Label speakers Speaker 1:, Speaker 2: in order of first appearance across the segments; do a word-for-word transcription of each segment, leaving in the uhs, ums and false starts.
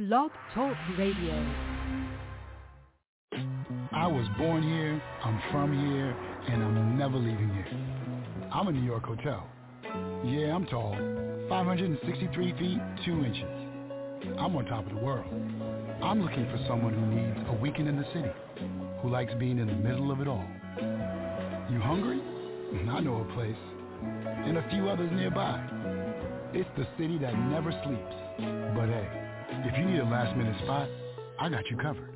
Speaker 1: Blog Talk Radio.
Speaker 2: I was born here, I'm from here, and I'm never leaving here. I'm a New York hotel. Yeah, I'm tall, five hundred sixty-three feet, two inches. I'm on top of the world. I'm looking for someone who needs a weekend in the city, who likes being in the middle of it all. You hungry? I know a place, and a few others nearby. It's the city that never sleeps. But hey, if you need a last-minute spot, I got you covered.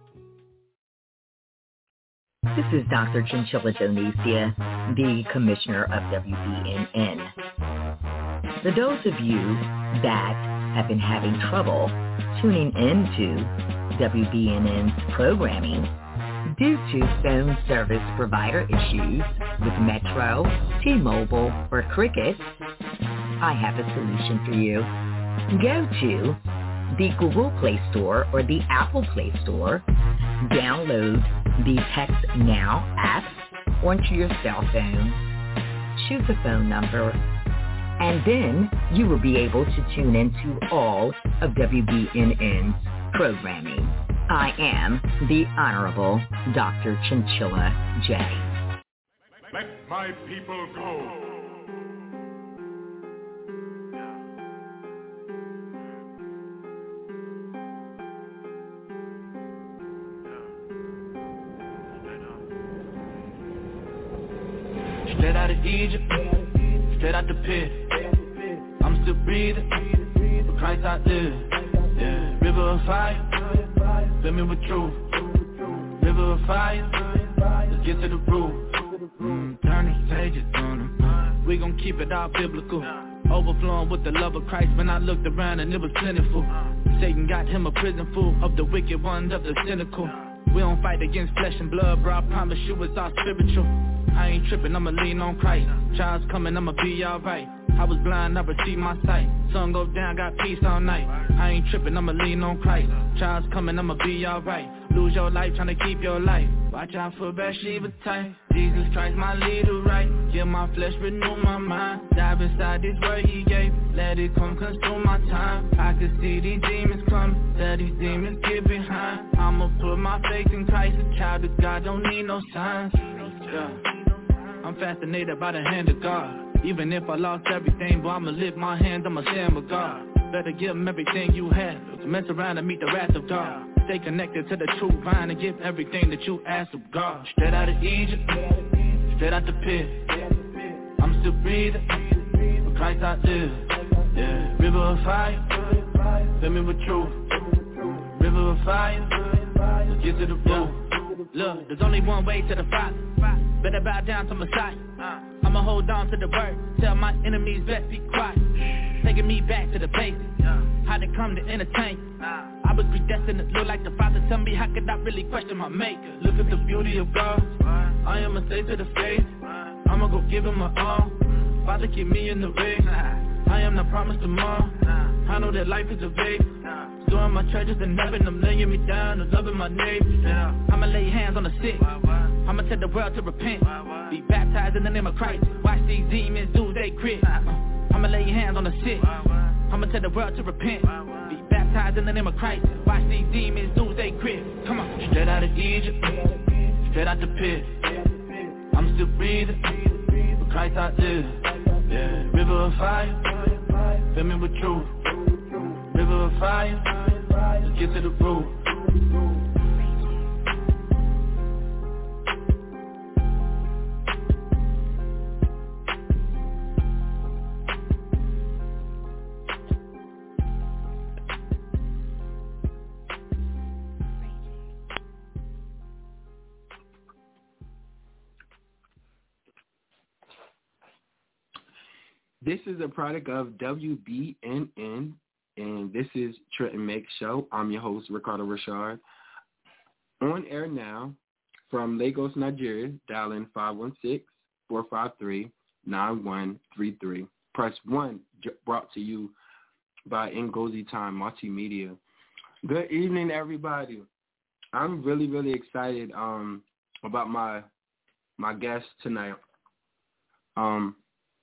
Speaker 3: This is Doctor Chinchilla Donesia, the Commissioner of W B N N. For those of you that have been having trouble tuning into W B N N's programming due to phone service provider issues with Metro, T-Mobile, or Cricket, I have a solution for you. Go to the Google Play Store or the Apple Play Store, download the Text Now app onto your cell phone, choose a phone number, and then you will be able to tune into all of W B N N's programming. I am the Honorable Doctor Chinchilla J.
Speaker 4: Let my people go.
Speaker 5: Straight out of Egypt, straight out the pit. I'm still breathing, for Christ I live. Yeah. River of fire, fill me with truth. River of fire, let's get to the root. Mm, turn the pages on them. We gon' keep it all biblical. Overflowing with the love of Christ. When I looked around and it was plentiful. Satan got him a prison full of the wicked ones, of the cynical. We don't fight against flesh and blood, bro, I promise you it's all spiritual. I ain't tripping, I'ma lean on Christ. Trials coming, I'ma be alright. I was blind, I received my sight. Sun goes down, got peace all night. I ain't tripping, I'ma lean on Christ. Trials coming, I'ma be alright. Lose your life, trying to keep your life. Watch out for Bathsheba type. Jesus Christ, my leader, right? Kill my flesh, renew my mind. Dive inside this word he gave. Let it come consume my time. I can see these demons come. Tell these demons get behind. I'ma put my faith in Christ. A child of God don't need no signs. Yeah. I'm fascinated by the hand of God. Even if I lost everything, but I'ma lift my hands, I'ma stand with God. Better give him everything you have. To mess around and meet the wrath of God. Stay connected to the true vine and give everything that you ask of God. Straight out of Egypt, straight out the pit. I'm still breathing, for Christ I live. Yeah. River of fire, fill me with truth. River of fire, let's get to the root. Look, there's only one way to the Father. Better bow down to Messiah. I'ma hold on to the word. Tell my enemies best be quiet. Taking me back to the basics. How to come to entertain. I was predestined to look like the Father. Tell me how could I really question my maker. Look at the beauty of God. I am a slave to the faith. I'ma go give him my all. Father, keep me in the race. I am not promised tomorrow. I know that life is a vape. Storing my treasures in heaven, I'm laying me down and loving my neighbors. I'ma lay hands on the sick. I'ma tell the world to repent. Be baptized in the name of Christ. Watch these demons do they crit. I'ma lay hands on the sick. I'ma tell the world to repent. Be baptized in the name of Christ. Watch these demons do they crit. Come on. Straight out of Egypt, straight out the pit. I'm still breathing, for Christ I live. Yeah. River of fire, fill me with truth. River of fire, let's get to the root.
Speaker 6: This is a product of W B N N, and this is Trenton Make Show. I'm your host, Ricardo Rashard. On air now from Lagos, Nigeria, dialing five one six, four five three, nine one three three. Press one, brought to you by Ngozi Time Multimedia. Good evening, everybody. I'm really, really excited um, about my my guest tonight. Um.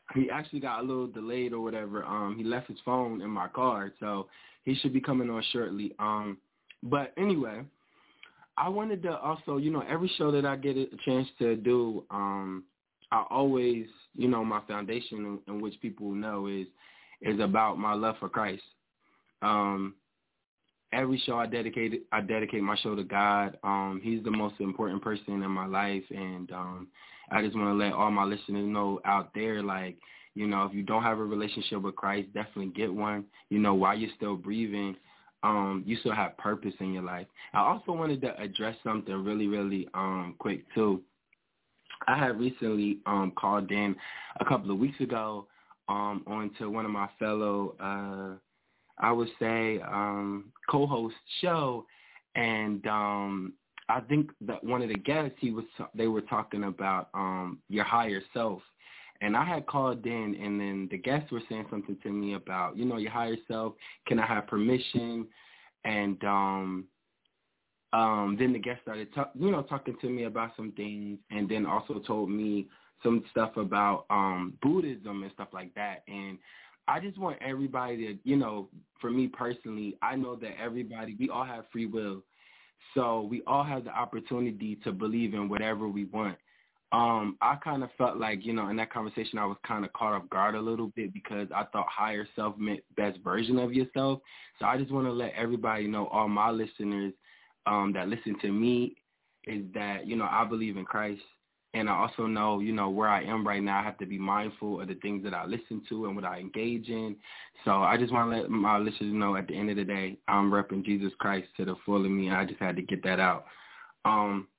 Speaker 6: he actually got a little delayed or whatever. Um, he left his phone in my car, so he should be coming on shortly. Um, but anyway, I wanted to also, you know, every show that I get a chance to do, um, I always, you know, my foundation in, in which people know is is about my love for Christ. Um, every show I dedicate, I dedicate my show to God. Um, he's the most important person in my life, and um, I just want to let all my listeners know out there, like, you know, if you don't have a relationship with Christ, definitely get one. You know, while you're still breathing, um, you still have purpose in your life. I also wanted to address something really, really um, quick, too. I had recently um, called in a couple of weeks ago um, onto one of my fellow, uh, I would say, um, co-host show, and um, I think that one of the guests, he was they were talking about um, your higher self. And I had called in, and then the guests were saying something to me about, you know, your higher self, can I have permission? And um, um, then the guest started, talk, you know, talking to me about some things, and then also told me some stuff about um, Buddhism and stuff like that. And I just want everybody to, you know, for me personally, I know that everybody, we all have free will. So we all have the opportunity to believe in whatever we want. Um, I kind of felt like, you know, in that conversation, I was kind of caught off guard a little bit because I thought higher self meant best version of yourself. So I just want to let everybody know, all my listeners um, that listen to me, is that, you know, I believe in Christ. And I also know, you know, where I am right now, I have to be mindful of the things that I listen to and what I engage in. So I just want to let my listeners know at the end of the day, I'm repping Jesus Christ to the full of me. And I just had to get that out. Um,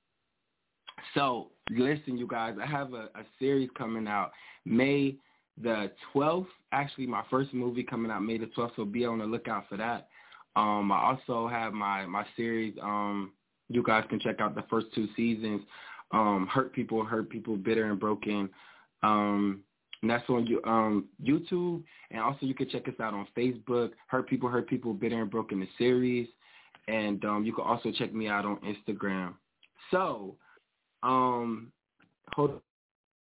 Speaker 6: so listen, you guys, I have a, a series coming out May the twelfth. Actually, my first movie coming out May the twelfth, so be on the lookout for that. Um, I also have my, my series. Um, you guys can check out the first two seasons. Um, Hurt People, Hurt People, Bitter and Broken. Um, and that's on you, um, YouTube. And also you can check us out on Facebook, Hurt People, Hurt People, Bitter and Broken, the series. And um, you can also check me out on Instagram. So, um, hold on.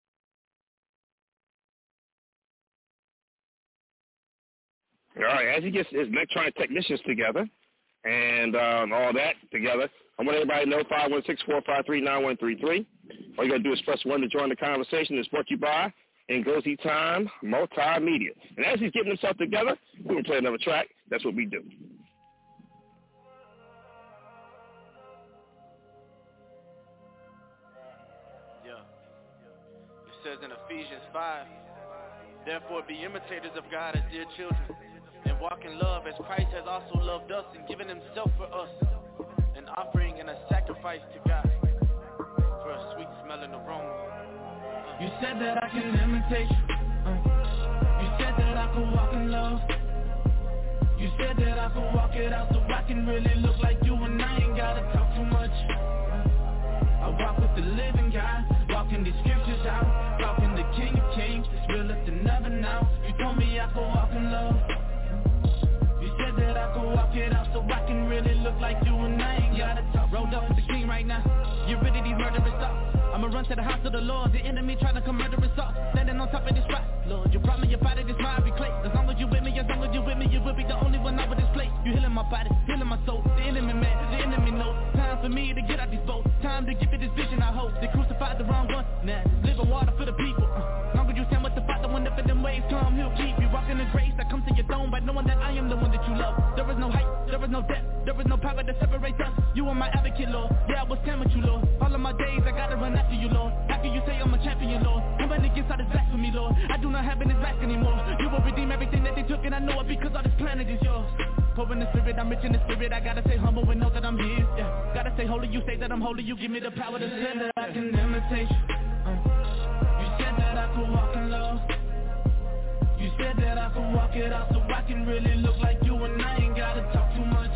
Speaker 7: All right, as he gets his electronic technicians together and um, all that together, I want everybody to know five one six, four five three, nine one three three. All you got to do is press one to join the conversation. It's brought to you by Ngozi Time Multimedia. And as he's getting himself together, we're going to play another track. That's what we do.
Speaker 5: Yeah. It says in Ephesians five, therefore be imitators of God as dear children, and walk in love as Christ has also loved us and given himself for us, an offering and a sacrifice to God for a sweet smelling aroma. Uh.
Speaker 8: You said that I can imitate you. Uh. You said that I could walk in love. You said that I could walk it out so I can really look like you, and I ain't gotta talk too much. Uh. I walk with the living God, walking these scriptures out, walking the King of Kings, it's real as than ever now. You told me I could walk in love. Said that I could walk it out so I can really look like you, and I ain't gotta talk. Rolled up with the king right now. You rid of these murderous thoughts. I'ma run to the house of the Lord. The enemy trying to come murder us all. Standing on top of this rock, Lord, you brought me your body, this might be clay. As long as you with me, as long as you with me, you will be the only one over this place. You healing my body, healing my soul. The enemy mad, the enemy knows. Time for me to get out these boats. Time to get to this vision I hope. They crucified the wrong one. Nah, living water for the people. Uh, long as you stand with the Father, whenever them waves come, he'll keep you walking in grace that comes to your throne by knowing that I am the one that you love. There is no height, there is no depth, there is no power that separates us. You are my advocate, Lord. Yeah, I will stand with you, Lord. All of my days I gotta run after you, Lord. How can you say I'm a champion, Lord? Nobody gets out his back for me, Lord. I do not have in his back anymore. You will redeem everything that they took, and I know it because all this planet is yours. Poor in the spirit, I'm rich in the spirit. I gotta stay humble and know that I'm his. Yeah, gotta stay holy. You say that I'm holy. You give me the power to say that I can imitate you. Uh, you said that I could walk in love. You said that I could walk it out so I can really look like you, and I ain't gotta talk too much.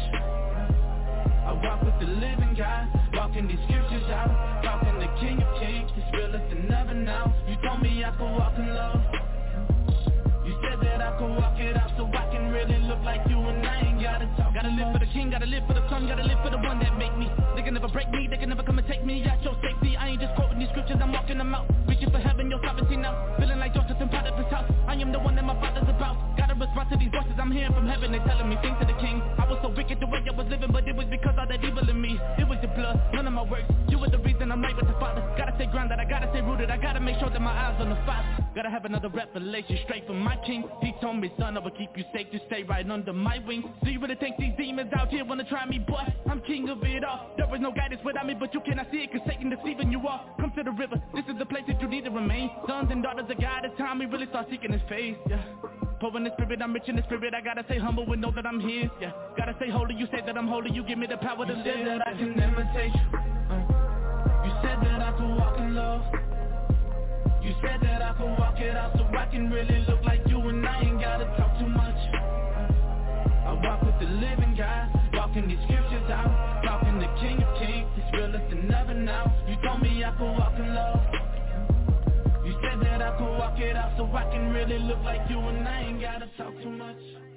Speaker 8: I walk with the living God, walking these scriptures out, walking the King of Kings, it's real as than ever now. You told me I could walk in love. You said that I could walk it out so I can really look like you, and I ain't gotta talk. Gotta live for the King, gotta live for the Son, gotta live for the one that make me. They can never break me, they can never come and take me out your safety. I ain't just quoting these scriptures, I'm walking them out, reaching for heaven, your sovereignty now. Feeling like Joseph in Potiphar's house, I am the one that my father's about. Gotta respond to these voices I'm hearing from heaven. They telling me things to the king. I was so wicked the way I was living, but it was because all that evil in me. It was your blood, none of my works. You were the reason I'm right with the Father. Gotta stay grounded, I gotta stay rooted. I gotta make sure that my eyes on the Father. Gotta have another revelation straight from my king. He told me, son, I will keep you safe to stay right under my wing. Do you really think these demons out here wanna try me, boy? I'm king of it all. There is no guidance without me, but you cannot see it, cause Satan deceiving you all. Come to the river, this is the place that you need to remain. Sons and daughters of God, it's time we really start seeking his face, yeah. Poor in the spirit, I'm rich in the spirit. I gotta stay humble and know that I'm his, yeah. Gotta stay holy, you say that I'm holy. You give me the power to live. You said that I can imitate you. Uh, you said that I can walk in love. You said that I can walk it out so I can really look like you, and I ain't gotta talk too much. uh, I walk with the living God, walking these scriptures out, walking the King of Kings. It's realer than ever now. You told me I could walk in love. You said that I could walk it out so I can really look like you, and I ain't gotta talk too much.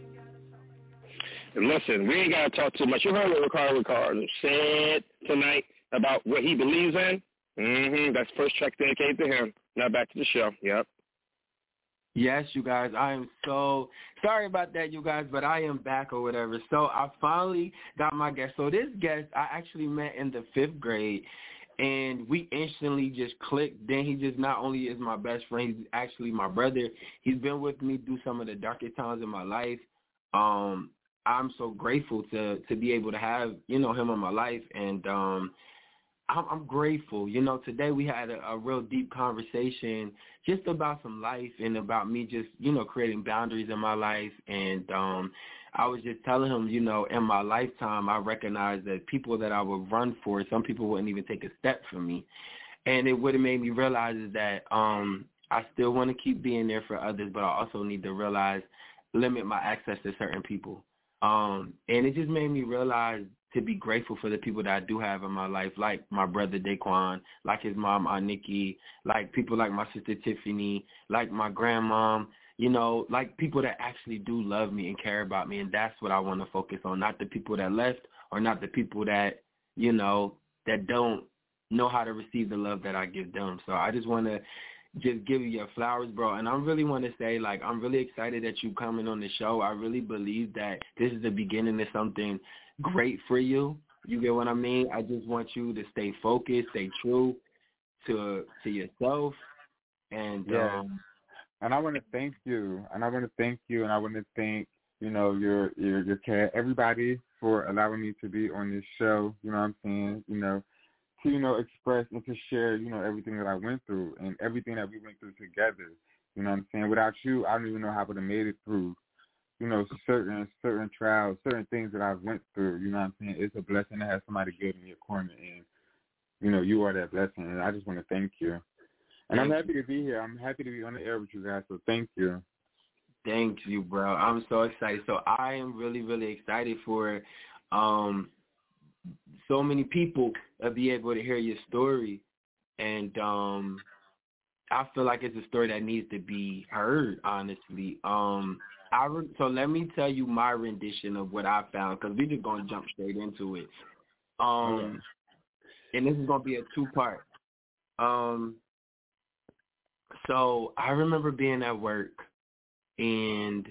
Speaker 7: Listen, we ain't got to talk too much. You heard what Ricardo Ricardo said tonight about what he believes in? Mm-hmm. That's the first track dedicated to him. Now back to the show. Yep.
Speaker 6: Yes, you guys, I am so sorry about that, you guys, but I am back or whatever. So I finally got my guest. So this guest I actually met in the fifth grade, and we instantly just clicked. Then he just not only is my best friend, he's actually my brother. He's been with me through some of the darkest times in my life. Um, I'm so grateful to to be able to have, you know, him in my life, and um, I'm, I'm grateful. You know, today we had a, a real deep conversation just about some life and about me just, you know, creating boundaries in my life. And um, I was just telling him, you know, in my lifetime, I recognized that people that I would run for, some people wouldn't even take a step for me. And it would have made me realize is that um, I still want to keep being there for others, but I also need to realize, limit my access to certain people. Um, and it just made me realize to be grateful for the people that I do have in my life, like my brother Daquan, like his mom, Aunt Nikki, like people like my sister Tiffany, like my grandmom, you know, like people that actually do love me and care about me. And that's what I want to focus on, not the people that left or not the people that, you know, that don't know how to receive the love that I give them. So I just want to just give you your flowers, bro. And I really want to say, like, I'm really excited that you coming on the show. I really believe that this is the beginning of something great for you. You get what I mean? I just want you to stay focused, stay true to to yourself. And
Speaker 9: yeah.
Speaker 6: um,
Speaker 9: and I want to thank you. And I want to thank you. And I want to thank, you know, your your your cat, everybody for allowing me to be on this show. You know what I'm saying? You know, to, you know, express and to share, you know, everything that I went through and everything that we went through together. You know what I'm saying? Without you, I don't even know how I would have made it through, you know, certain certain trials, certain things that I've went through. You know what I'm saying? It's a blessing to have somebody good in your corner, and, you know, you are that blessing, and I just want to thank you. And thank I'm happy you. to be here. I'm happy to be on the air with you guys, so thank you.
Speaker 6: Thank you, bro. I'm so excited. So I am really, really excited for um, so many people to be able to hear your story. And um, I feel like it's a story that needs to be heard, honestly. Um, I re- so let me tell you my rendition of what I found, because we're just going to jump straight into it. Um, okay. And this is going to be a two-part. Um, so I remember being at work, and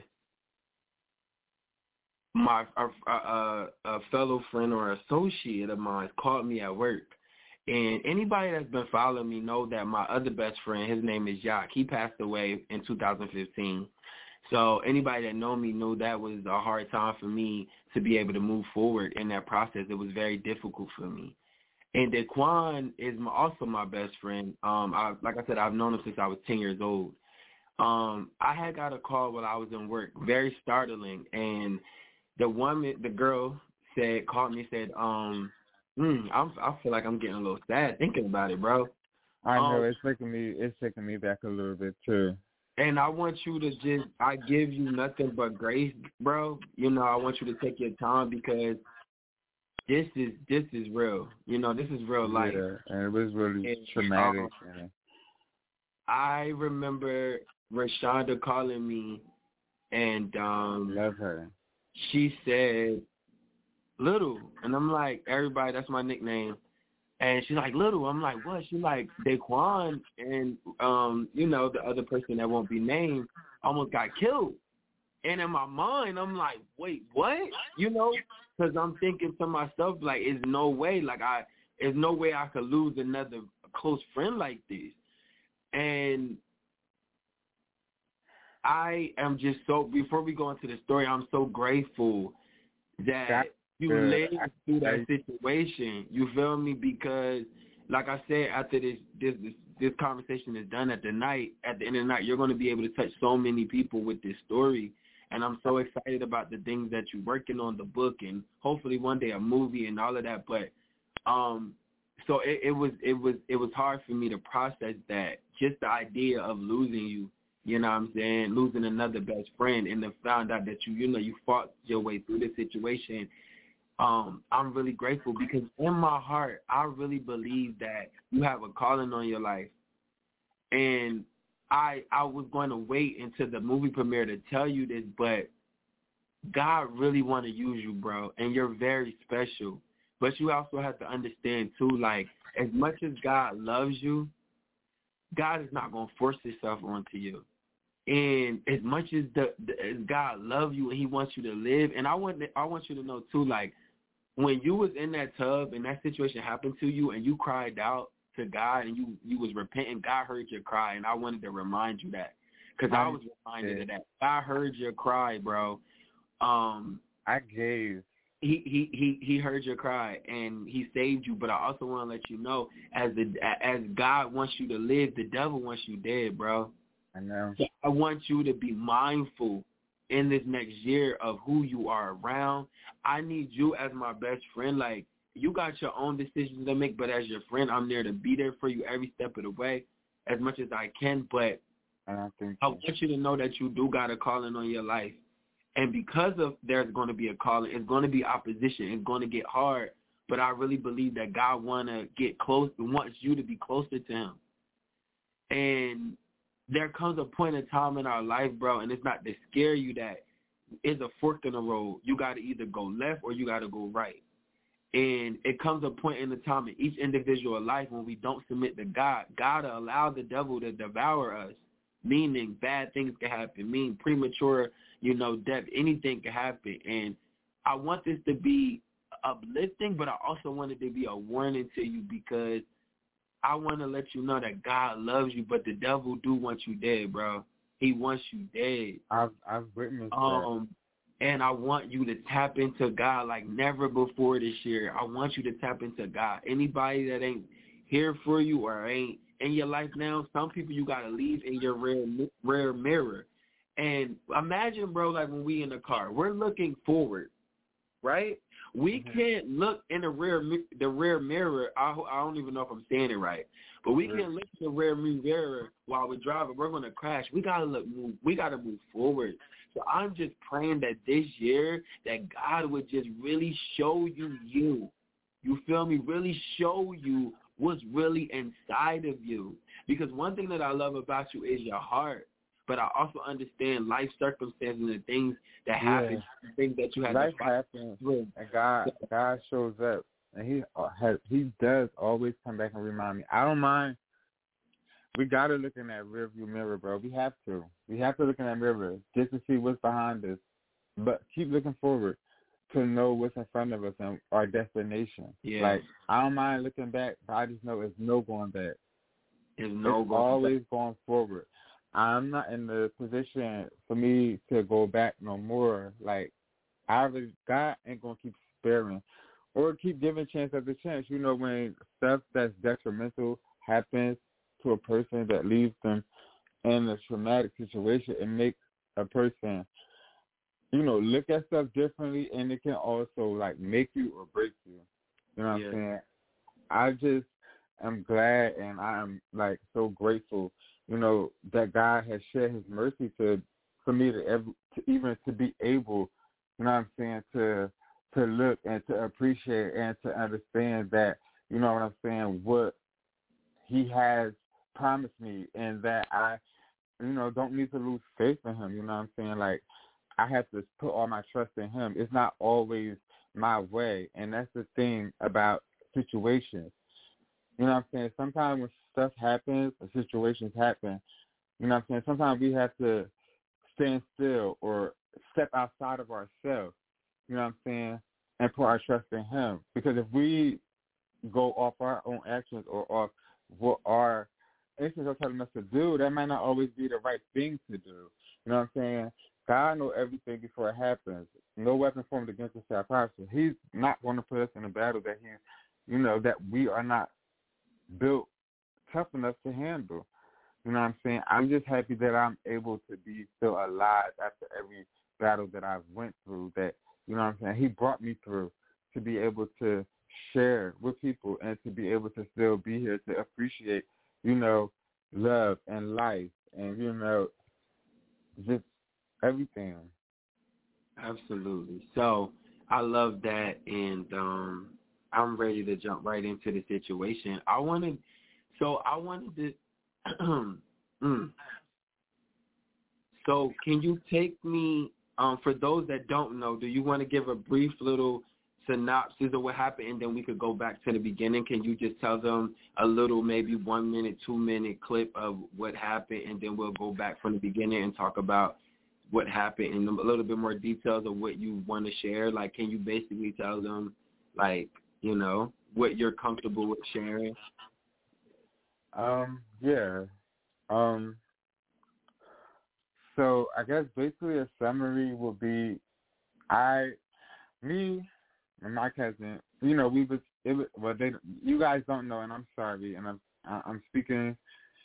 Speaker 6: my a, a, a fellow friend or associate of mine called me at work. And anybody that's been following me know that my other best friend, his name is Jacques. He passed away in two thousand fifteen. So anybody that know me knew that was a hard time for me to be able to move forward in that process. It was very difficult for me. And Daquan is my, also my best friend. Um, I, like I said, I've known him since I was ten years old. Um, I had got a call while I was in work, very startling. And the woman, the girl said, called me, said, um, Mm, I'm, I feel like I'm getting a little sad thinking about it, bro.
Speaker 9: I know
Speaker 6: um,
Speaker 9: it's taking me, it's taking me back a little bit too.
Speaker 6: And I want you to just, I give you nothing but grace, bro. You know, I want you to take your time, because this is this is real. You know, this is real life.
Speaker 9: Yeah, and it was really and, traumatic. Um,
Speaker 6: I remember Rashonda calling me, and um,
Speaker 9: love her.
Speaker 6: She said, Little, and I'm like, everybody, that's my nickname. And she's like, Little. I'm like, what? She's like, Daquan and, um, you know, the other person that won't be named almost got killed. And in my mind, I'm like, wait, what? You know, because I'm thinking to myself, like, there's no way, like, I, there's no way I could lose another close friend like this. And I am just so, before we go into the story, I'm so grateful that That's you good. lived through that situation. You feel me? Because, like I said, after this, this, this, this conversation is done at the night, at the end of the night, you're going to be able to touch so many people with this story. And I'm so excited about the things that you're working on, the book, and hopefully one day a movie and all of that. But um, so it, it was it was it was hard for me to process that, just the idea of losing you. You know what I'm saying? Losing another best friend, and then found out that you you know you fought your way through the situation. Um, I'm really grateful because in my heart, I really believe that you have a calling on your life, and I I was going to wait until the movie premiere to tell you this, but God really want to use you, bro, and you're very special. But you also have to understand, too, like, as much as God loves you, God is not going to force himself onto you. And as much as the, the as God loves you and he wants you to live, and I want I want you to know, too, like, when you was in that tub and that situation happened to you and you cried out to God and you, you was repenting, God heard your cry, and I wanted to remind you that because I was reminded of that. God heard your cry, bro. Um,
Speaker 9: I gave.
Speaker 6: He, he he he heard your cry and he saved you, but I also want to let you know, as the as God wants you to live, the devil wants you dead, bro.
Speaker 9: I know.
Speaker 6: So I want you to be mindful in this next year of who you are around. I need you as my best friend. Like, you got your own decisions to make, but as your friend, I'm there to be there for you every step of the way as much as I can. But
Speaker 9: I, don't think
Speaker 6: I
Speaker 9: so.
Speaker 6: want you to know that you do got a calling on your life. And because of there's going to be a calling, it's going to be opposition. It's going to get hard. But I really believe that God want to get close, wants you to be closer to him. And there comes a point in time in our life, bro, and it's not to scare you that it's a fork in the road. You got to either go left or you got to go right. And it comes a point in the time in each individual life when we don't submit to God. God will allow the devil to devour us, meaning bad things can happen, meaning premature, you know, death, anything can happen. And I want this to be uplifting, but I also want it to be a warning to you because I want to let you know that God loves you, but the devil do want you dead, bro. He wants you dead.
Speaker 9: I've, I've witnessed
Speaker 6: um, that. And I want you to tap into God like never before this year. I want you to tap into God. Anybody that ain't here for you or ain't in your life now, some people you got to leave in your rear, rear mirror. And imagine, bro, like when we in the car, we're looking forward, right? We mm-hmm. can't look in the rear the rear mirror. I, I don't even know if I'm saying it right, but we mm-hmm. can't look in the rear mirror while we're driving. We're gonna crash. We gotta look. Move, we gotta move forward. So I'm just praying that this year that God would just really show you you. You feel me? Really show you what's really inside of you. Because one thing that I love about you is your heart. But I also understand life circumstances and things that happen,
Speaker 9: yeah.
Speaker 6: things that you have
Speaker 9: life
Speaker 6: to fight
Speaker 9: happens,
Speaker 6: through.
Speaker 9: And God, God shows up, and He has, He does always come back and remind me. I don't mind. We gotta look in that rearview mirror, bro. We have to. We have to look in that mirror just to see what's behind us, but keep looking forward to know what's in front of us and our destination.
Speaker 6: Yeah.
Speaker 9: Like, I don't mind looking back, but I just know it's no going back.
Speaker 6: It's no
Speaker 9: it's
Speaker 6: going
Speaker 9: always
Speaker 6: back.
Speaker 9: going forward. I'm not in the position for me to go back no more. Like, I already, God ain't going to keep sparing or keep giving chance after chance. You know, when stuff that's detrimental happens to a person that leaves them in a traumatic situation, it makes a person, you know, look at stuff differently, and it can also, like, make you or break you. You know what
Speaker 6: yeah.
Speaker 9: I'm saying? I just am glad, and I am, like, so grateful, you know, that God has shared his mercy to, for me to, ever, to even to be able, you know what I'm saying, to to look and to appreciate and to understand that, you know what I'm saying, what he has promised me, and that I, you know, don't need to lose faith in him, you know what I'm saying? Like, I have to put all my trust in him. It's not always my way, and that's the thing about situations. You know what I'm saying? Sometimes when stuff happens or situations happen, you know what I'm saying, sometimes we have to stand still or step outside of ourselves, you know what I'm saying, and put our trust in him. Because if we go off our own actions or off what our instincts are telling us to do, that might not always be the right thing to do. You know what I'm saying? God knows everything before it happens. No weapon formed against us shall prosper. He's not going to put us in a battle that he, you know, that we are not built tough enough to handle. You know what I'm saying? I'm just happy that I'm able to be still alive after every battle that I've went through, that, you know what I'm saying, he brought me through to be able to share with people and to be able to still be here to appreciate, you know, love and life and, you know, just everything.
Speaker 6: Absolutely. So I love that, and um, I'm ready to jump right into the situation. I wanted, so I wanted to, mm. so can you take me, um, for those that don't know, do you want to give a brief little synopsis of what happened, and then we could go back to the beginning? Can you just tell them a little, maybe one minute, two minute clip of what happened, and then we'll go back from the beginning and talk about what happened in a little bit more details of what you want to share? Like, can you basically tell them, like, you know, what you're comfortable with sharing?
Speaker 9: Um, yeah. Um, so I guess basically a summary will be, I, me, and my cousin, you know, we was, it was, well, they, you guys don't know, and I'm sorry, and I'm, I'm speaking,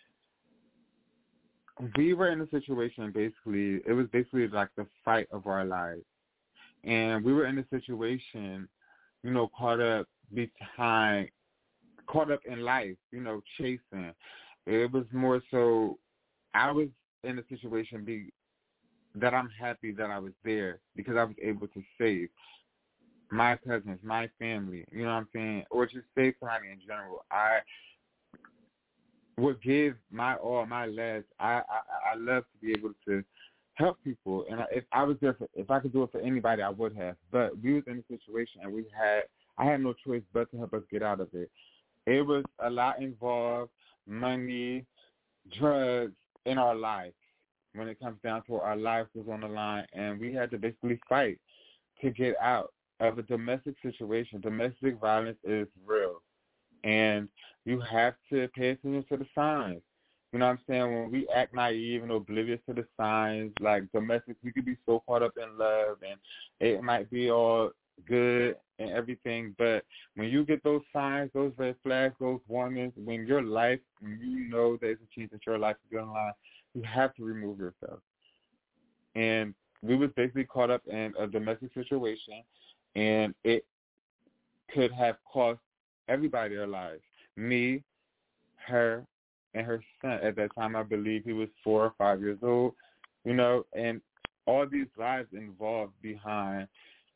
Speaker 9: we were in a situation, basically, it was basically like the fight of our lives, and we were in a situation, you know, caught up behind, caught up in life, you know, chasing. It was more so, I was in a situation be, that I'm happy that I was there because I was able to save my cousins, my family, you know what I'm saying, or just save somebody in general. I would give my all, my last. I, I I love to be able to help people, and if I was there, for, if I could do it for anybody, I would have. But we was in a situation, and we had, I had no choice but to help us get out of it. It was a lot involved, money, drugs in our life. When it comes down to it, our lives was on the line, and we had to basically fight to get out of a domestic situation. Domestic violence is real, and you have to pay attention to the signs. You know what I'm saying? When we act naive and oblivious to the signs, like domestic, we could be so caught up in love, and it might be all good and everything, but when you get those signs, those red flags, those warnings, when your life, when you know there's a chance that your life is going to lie, you have to remove yourself. And we was basically caught up in a domestic situation, and it could have cost everybody their lives. Me, her, and her son. At that time, I believe he was four or five years old, you know, and all these lives involved behind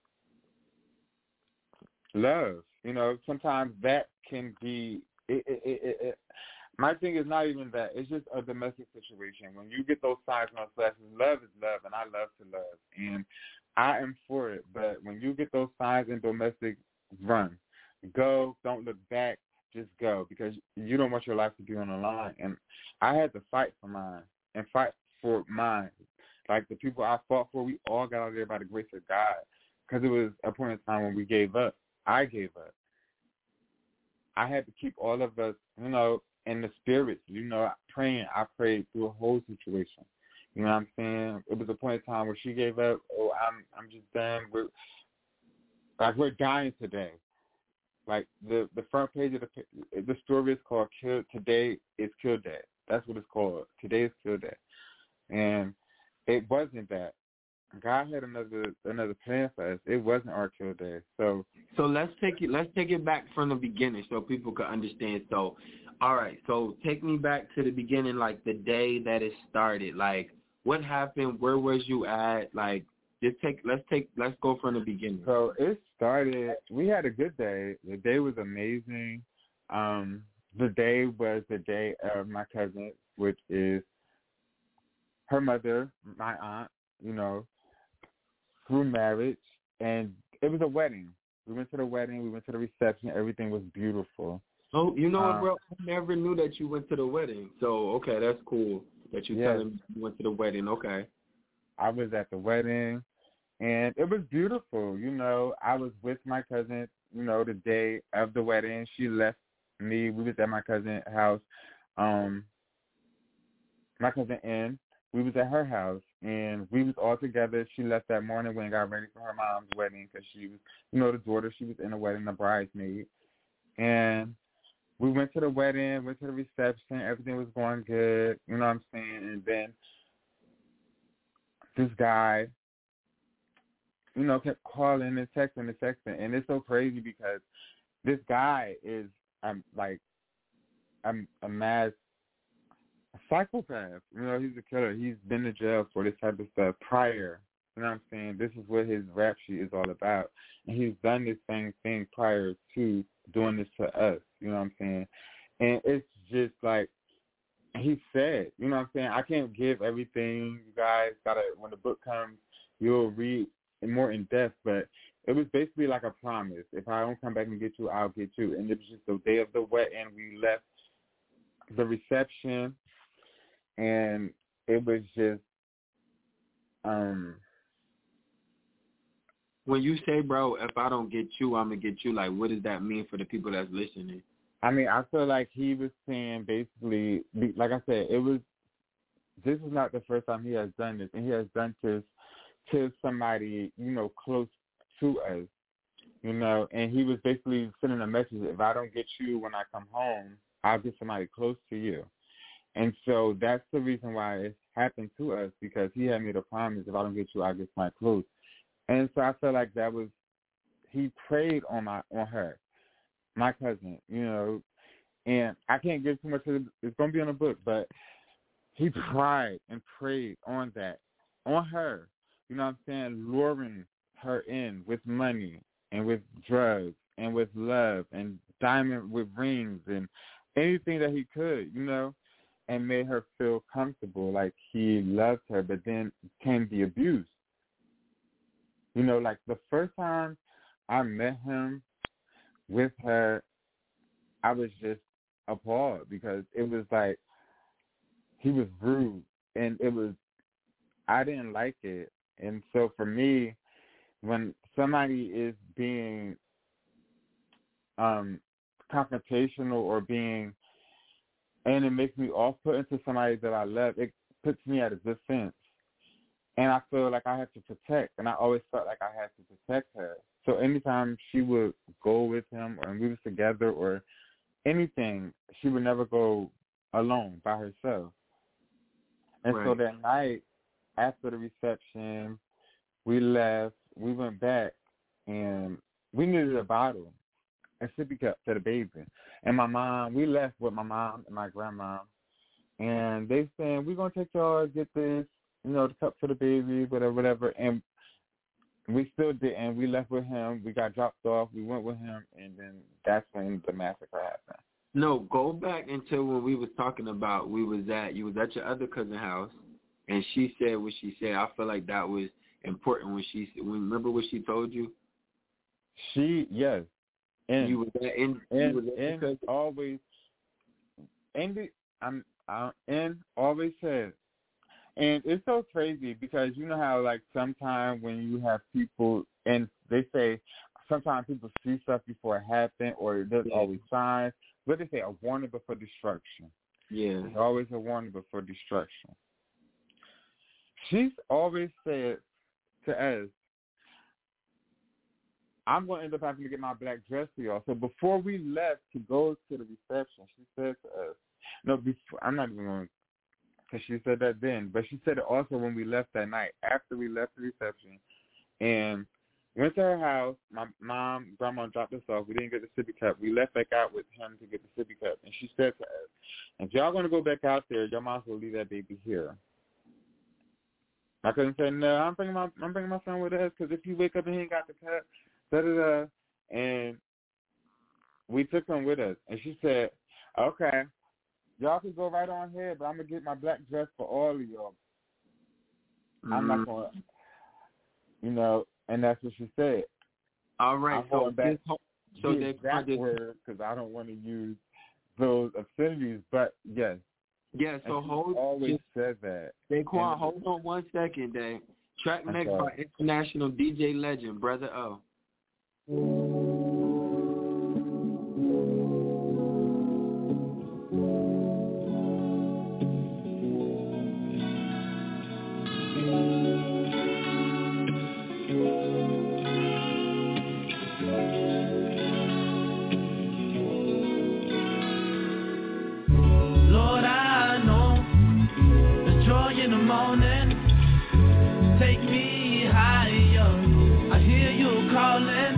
Speaker 9: love. You know, sometimes that can be, it, it, it, it, my thing is not even that. It's just a domestic situation. When you get those signs and those flashes, love is love, and I love to love. And I am for it. But when you get those signs in domestic, run. Go. Don't look back. Just go, because you don't want your life to be on the line. And I had to fight for mine and fight for mine. Like the people I fought for, we all got out of there by the grace of God, because it was a point in time when we gave up. I gave up. I had to keep all of us, you know, in the spirits, you know, praying. I prayed through a whole situation. You know what I'm saying? It was a point in time where she gave up. Oh, I'm I'm just done. We're, like, we're dying today. Like, the, the front page of the the story is called Kill, Today is Kill Dad. That's what it's called. Today is Kill Dad. And it wasn't that. God had another another plan for us. It wasn't our kill day. So
Speaker 6: so let's take it let's take it back from the beginning so people can understand. So all right, so take me back to the beginning, like the day that it started. Like, what happened? Where was you at? Like, just take let's take let's go from the beginning.
Speaker 9: So it started, we had a good day. The day was amazing. Um, the day was the day of my cousin, which is her mother, my aunt, you know, through marriage, and it was a wedding. We went to the wedding, we went to the reception, everything was beautiful.
Speaker 6: Oh, you know what,
Speaker 9: um,
Speaker 6: bro? I never knew that you went to the wedding. So, okay, that's cool that you
Speaker 9: yeah.
Speaker 6: telling me you went to the wedding. Okay.
Speaker 9: I was at the wedding, and it was beautiful. You know, I was with my cousin, you know, the day of the wedding. She left me. We was at my cousin's house. Um, my cousin N, we was at her house, and we was all together. She left that morning when got ready for her mom's wedding because she was, you know, the daughter. She was in the wedding, the bridesmaid. And we went to the wedding, went to the reception. Everything was going good. You know what I'm saying? And then this guy, you know, kept calling and texting and texting. And it's so crazy because this guy is um, like a, a mass psychopath. You know, he's a killer. He's been to jail for this type of stuff prior. You know what I'm saying? This is what his rap sheet is all about. And he's done this same thing prior to doing this to us. You know what I'm saying? And it's just like he said, you know what I'm saying? I can't give everything. You guys got to, when the book comes, you'll read more in depth. But it was basically like a promise. If I don't come back and get you, I'll get you. And it was just the day of the wedding. We left the reception, and it was just, um,
Speaker 6: when you say, bro, if I don't get you, I'm going to get you, like, what does that mean for the people that's listening?
Speaker 9: I mean, I feel like he was saying basically, like I said, it was, this is not the first time he has done this, and he has done this to somebody, you know, close to us, you know, and he was basically sending a message, if I don't get you when I come home, I'll get somebody close to you. And so that's the reason why it happened to us, because he had made a promise, if I don't get you, I'll get somebody close. And so I felt like that was, he preyed on my on her, my cousin, you know, and I can't give too much of it. It's going to be in the book, but he pried and preyed on that, on her, you know what I'm saying, luring her in with money and with drugs and with love and diamond with rings and anything that he could, you know, and made her feel comfortable, like he loved her, but then came the abuse. You know, like the first time I met him with her, I was just appalled because it was like he was rude, and it was, I didn't like it. And so for me, when somebody is being um, confrontational or being, and it makes me off-put into somebody that I love, it puts me at a defense. And I feel like I have to protect, and I always felt like I had to protect her. So anytime she would go with him or we was together or anything, she would never go alone by herself. And right. So that night, after the reception, we left, we went back, and we needed a bottle, a sippy cup for the baby. And my mom, we left with my mom and my grandma, and they said, we're going to take y'all to get this, you know, the cup for the baby, whatever, whatever. And we still didn't. We left with him. We got dropped off. We went with him, and then that's when the massacre happened.
Speaker 6: No, go back until when we was talking about we was at, you was at your other cousin's house, and she said what she said. I feel like that was important when she, remember what she told you?
Speaker 9: She, yes. And
Speaker 6: you was at, and,
Speaker 9: and,
Speaker 6: you was at
Speaker 9: and always, and, I'm, I, and always said, and it's so crazy because you know how, like, sometimes when you have people, and they say sometimes people see stuff before it happens, or there's yeah. always signs. What they say, a warning before destruction.
Speaker 6: Yeah.
Speaker 9: There's always a warning before destruction. She's always said to us, I'm going to end up having to get my black dress for y'all. So before we left to go to the reception, she said to us, no, before, I'm not even going to, because she said that then, but she said it also when we left that night, after we left the reception, and went to her house. My mom, grandma dropped us off. We didn't get the sippy cup. We left back out with him to get the sippy cup, and she said to us, if y'all going to go back out there, your mom will leave that baby here. I couldn't say, no, I'm bringing my, I'm bringing my son with us, because if you wake up and he ain't got the cup, da-da-da, and we took him with us. And she said, okay, y'all can go right on here, but I'm going to get my black dress for all of y'all. Mm-hmm. I'm not going to, you know, and that's what she said.
Speaker 6: All right.
Speaker 9: So back
Speaker 6: so
Speaker 9: the exact word, because I don't want to use those obscenities, but yes,
Speaker 6: Yeah, so
Speaker 9: and
Speaker 6: hold.
Speaker 9: always said that.
Speaker 6: Daquan, hold on one second, Dave. Track next by international D J legend, Brother O.
Speaker 8: Lord, I know the joy in the morning. Take me higher. I hear you calling.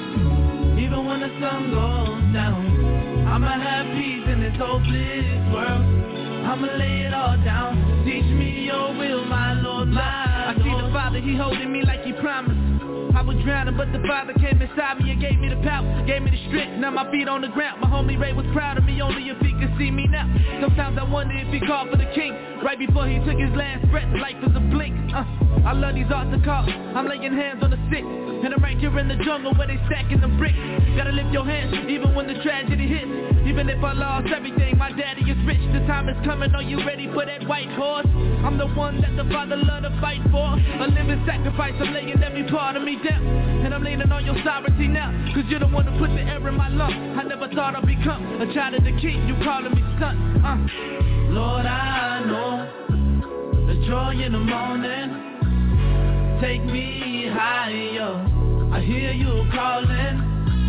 Speaker 8: Even when the sun goes down, I'ma have peace in this hopeless world. I'ma lay it all down. Teach me your will, my Lord, my Lord. I see the Father, he holding me like he promised. I was drowning, but the Father came inside me and gave me the power, gave me the strength. Now my feet on the ground. My homie Ray was proud of me, only if he could see me now. Sometimes I wonder if he called for the king right before he took his last breath. Life is a blink. Uh, I love these arts of calls. I'm laying hands on the sick, and I'm right here in the jungle where they stacking the bricks. Gotta lift your hands even when the tragedy hits. Even if I lost everything, my daddy is rich. The time is coming. Are you ready for that white horse? I'm the one that the Father loved to fight for. A living sacrifice. I'm laying every part of me down, and I'm leaning on your sovereignty now, cause you're the one who put the air in my lungs. I never thought I'd become a child of the king. You calling me son. uh. Lord, I know the joy in the morning. Take me higher. I hear you calling.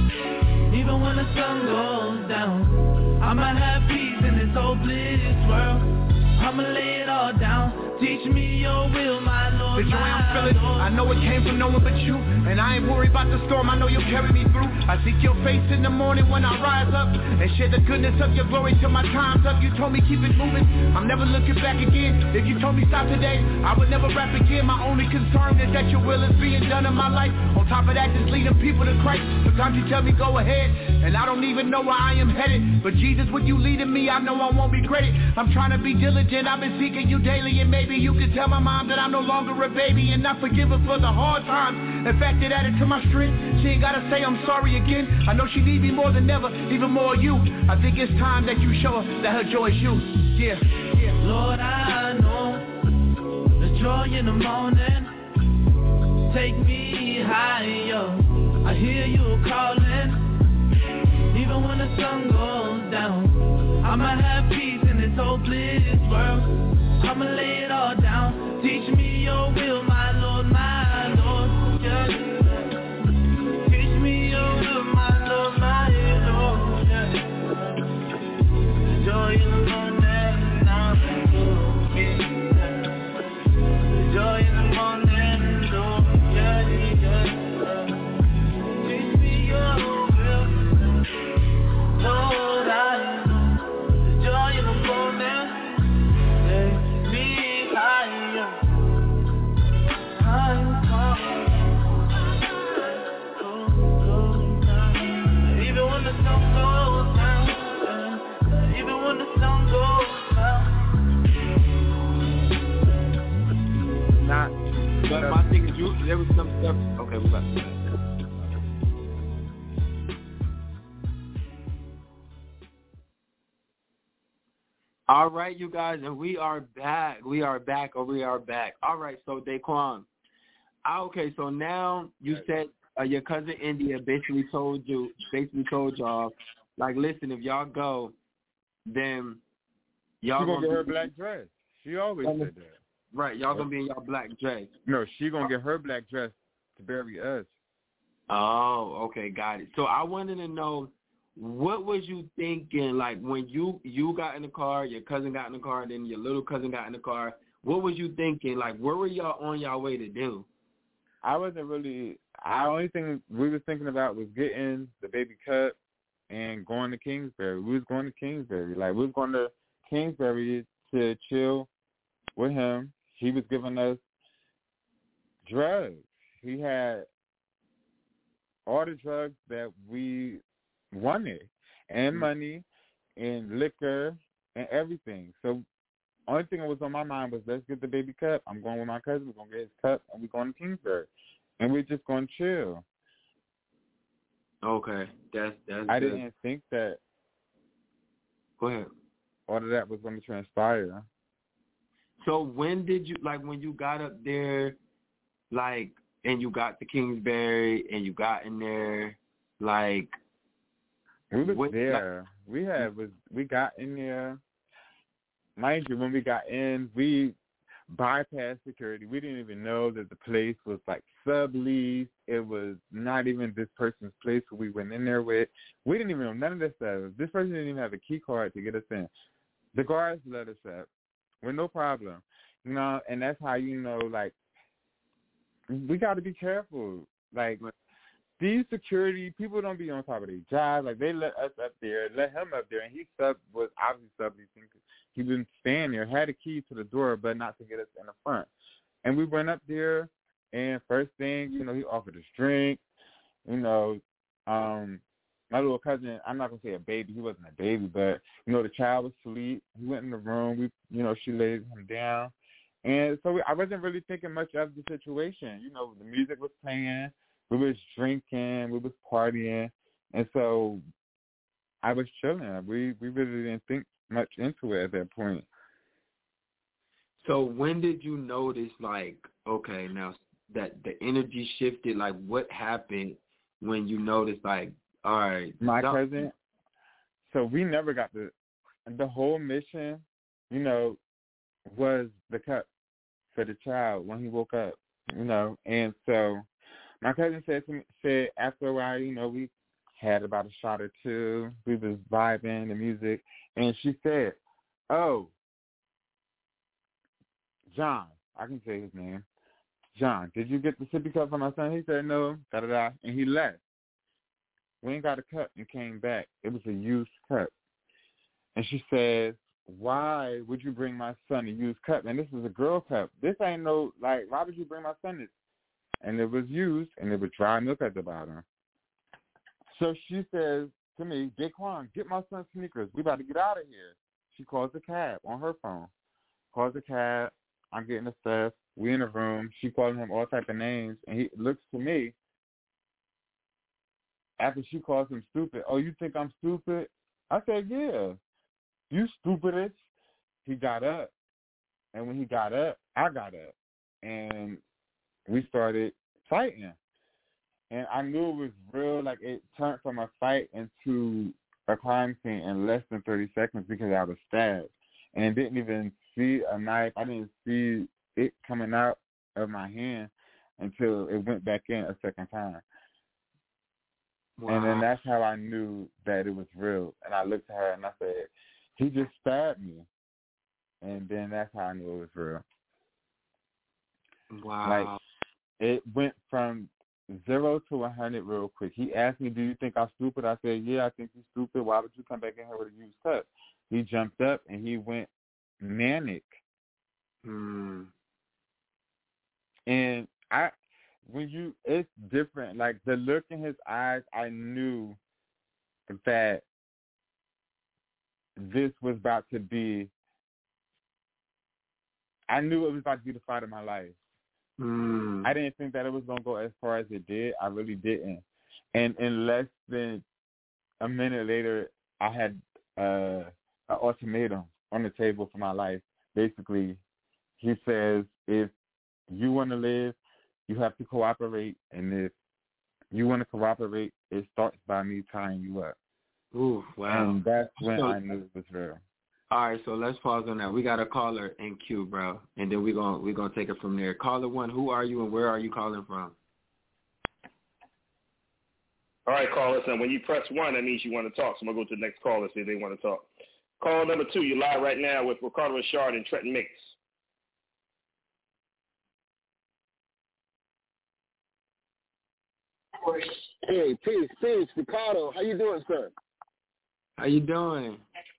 Speaker 8: Even when the sun goes down, I'ma have peace in this hopeless world. I'ma lay it all down. Teach me your will, my Lord.
Speaker 10: The joy I'm feeling, I know it came from no one but you. And I ain't worried about the storm, I know you'll carry me through. I seek your face in the morning when I rise up, and share the goodness of your glory till my time's up. You told me keep it moving, I'm never looking back again. If you told me stop today, I would never rap again. My only concern is that your will is being done in my life. On top of that, just leading people to Christ. Sometimes you tell me go ahead, and I don't even know where I am headed. But Jesus, with you leading me, I know I won't regret it. I'm trying to be diligent, I've been seeking you daily, and maybe you can tell my mom that I'm no longer a baby, and I forgive her for the hard times. In fact, it added to my strength. She ain't gotta say I'm sorry again. I know she needs me more than ever, even more you. I think it's time that you show her that her joy is you. Yeah, yeah.
Speaker 8: Lord, I know the joy in the morning. Take me higher. I hear you calling. Even when the sun goes down, I'ma have peace in this hopeless world. I'ma lay it all down. Teach me your will, my Lord, my Lord. Yeah. Teach me your will, my Lord, my Lord. Yeah. The joy in the morning, now for me. The joy in the morning, Lord. Yeah, yeah. Teach me your will, Lord, I know. The joy in the morning.
Speaker 6: Not, but my thing is, you, there was some stuff. Okay, we're back. All right, you guys, and we are back. We are back, or we are back. All right, so Daquan. Okay, so now you said uh, your cousin India basically told you, basically told y'all, like, listen, if y'all go, then y'all
Speaker 9: she gonna,
Speaker 6: gonna
Speaker 9: get her
Speaker 6: be,
Speaker 9: black dress. She always said that.
Speaker 6: Right, y'all gonna be in y'all black dress.
Speaker 9: No, she gonna get her black dress to bury us.
Speaker 6: Oh, okay, got it. So I wanted to know, what was you thinking, like, when you you got in the car, your cousin got in the car, then your little cousin got in the car. What was you thinking? Like, what were y'all on y'all way to do?
Speaker 9: I wasn't really. The only thing we was thinking about was getting the baby cut and going to Kingsbury. We was going to Kingsbury. Like, we was going to Kingsbury to chill with him. He was giving us drugs. He had all the drugs that we wanted, and money, and liquor, and everything. So only thing that was on my mind was, let's get the baby cut. I'm going with my cousin. We're going to get his cut, and we're going to Kingsbury. And we're just going to chill.
Speaker 6: Okay. That's, that's
Speaker 9: I
Speaker 6: good.
Speaker 9: didn't think that.
Speaker 6: Go ahead.
Speaker 9: all of that was going to transpire.
Speaker 6: So when did you, like when you got up there, like, and you got to Kingsbury and you got in there, like.
Speaker 9: We was
Speaker 6: what,
Speaker 9: there. Like, we had, was, we got in there. Mind you, when we got in, we bypassed security. We didn't even know that the place was like subleased. It was not even this person's place who we went in there with. We didn't even know none of this stuff. This person didn't even have a key card to get us in. The guards let us up with no problem. You know, and that's how you know, like, we got to be careful. Like, these security people don't be on top of their job. Like, they let us up there, let him up there, and he sub was obviously subleasing. He didn't stand there, had a key to the door, but not to get us in the front. And we went up there, and first thing, you know, he offered us drink. You know, um, my little cousin, I'm not going to say a baby. He wasn't a baby, but, you know, the child was asleep. He went in the room. We, you know, she laid him down. And so we, I wasn't really thinking much of the situation. You know, the music was playing. We was drinking. We was partying. And so I was chilling. We, we really didn't think much into it at that point.
Speaker 6: So when did you notice, like, okay, now that the energy shifted? Like, what happened when you noticed, like, all right.
Speaker 9: My stop. cousin, so we never got the, the whole mission, you know, was the cup for the child when he woke up, you know. And so my cousin said to me, said after a while, you know, we had about a shot or two. We was vibing the music. And she said, oh, John, I can say his name. John, did you get the sippy cup for my son? He said, no, da-da-da, and he left. We ain't got a cup and came back. It was a used cup. And she says, why would you bring my son a used cup? And this is a girl cup. This ain't no, like, why would you bring my son this? And it was used, and it was dry milk at the bottom. So she says to me, Daquan, get my son sneakers. We about to get out of here. She calls the cab on her phone. Calls the cab. I'm getting the stuff. We in the room. She calling him all type of names. And he looks to me. After she calls him stupid, oh, you think I'm stupid? I said, yeah. You stupidest. He got up. And when he got up, I got up. And we started fighting. And I knew it was real, like it turned from a fight into a crime scene in less than thirty seconds because I was stabbed. And didn't even see a knife. I didn't see it coming out of my hand until it went back in a second time. Wow. And then that's how I knew that it was real. And I looked at her and I said, he just stabbed me. And then that's how I knew it was real.
Speaker 6: Wow.
Speaker 9: Like, it went from zero to a hundred real quick. He asked me, do you think I'm stupid? I said, yeah, I think you're stupid. Why would you come back in here with a used cup? He jumped up and he went manic.
Speaker 6: Mm.
Speaker 9: And I, when you, it's different. Like the look in his eyes, I knew that this was about to be, I knew it was about to be the fight of my life.
Speaker 6: Mm.
Speaker 9: I didn't think that it was going to go as far as it did. I really didn't. And in less than a minute later, I had uh, an ultimatum on the table for my life. Basically, he says, if you want to live, you have to cooperate. And if you want to cooperate, it starts by me tying you up.
Speaker 6: Ooh, wow.
Speaker 9: And that's when
Speaker 6: so,
Speaker 9: I knew it was real.
Speaker 6: All right, so let's pause on that. We got a caller in queue, bro, and then we're gonna we're gonna take it from there. Caller one, who are you and where are you calling from?
Speaker 7: All right, callers, and when you press one, that means you want to talk. So I'm gonna go to the next caller, see if they want to talk. Call number two, you're live right now with Ricardo Richard and Trenton Mix.
Speaker 11: Hey, peace, peace, Ricardo. How you doing, sir?
Speaker 6: How you doing?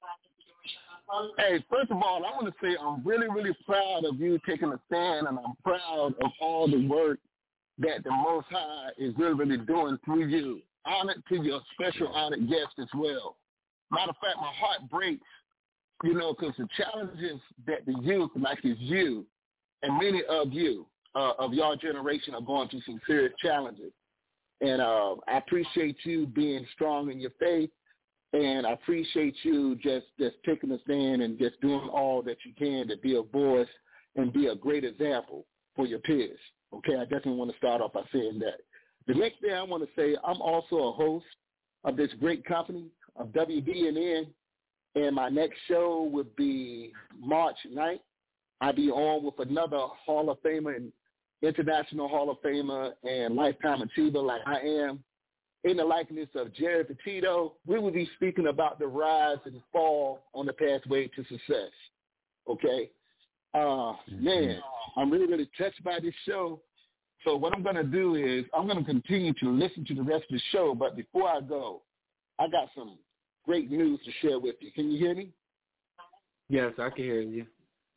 Speaker 11: Hey, first of all, I want to say I'm really, really proud of you taking a stand, and I'm proud of all the work that the Most High is really, really doing through you. Honored to your special honored guest as well. Matter of fact, my heart breaks, you know, because the challenges that the youth, like is you, and many of you, uh, of your generation are going through some serious challenges. And uh, I appreciate you being strong in your faith And I appreciate you just, just taking a stand and just doing all that you can to be a voice and be a great example for your peers. Okay, I definitely want to start off by saying that. The next thing I want to say, I'm also a host of this great company, of W B N N, and my next show would be March ninth. I'll be on with another Hall of Famer and International Hall of Famer and Lifetime Achiever like I am. In the likeness of Jerry Petito, we will be speaking about the rise and fall on the pathway to success. Okay? Uh, man, I'm really, really touched by this show. So what I'm going to do is I'm going to continue to listen to the rest of the show. But before I go, I got some great news to share with you. Can you hear me?
Speaker 6: Yes, I can hear you.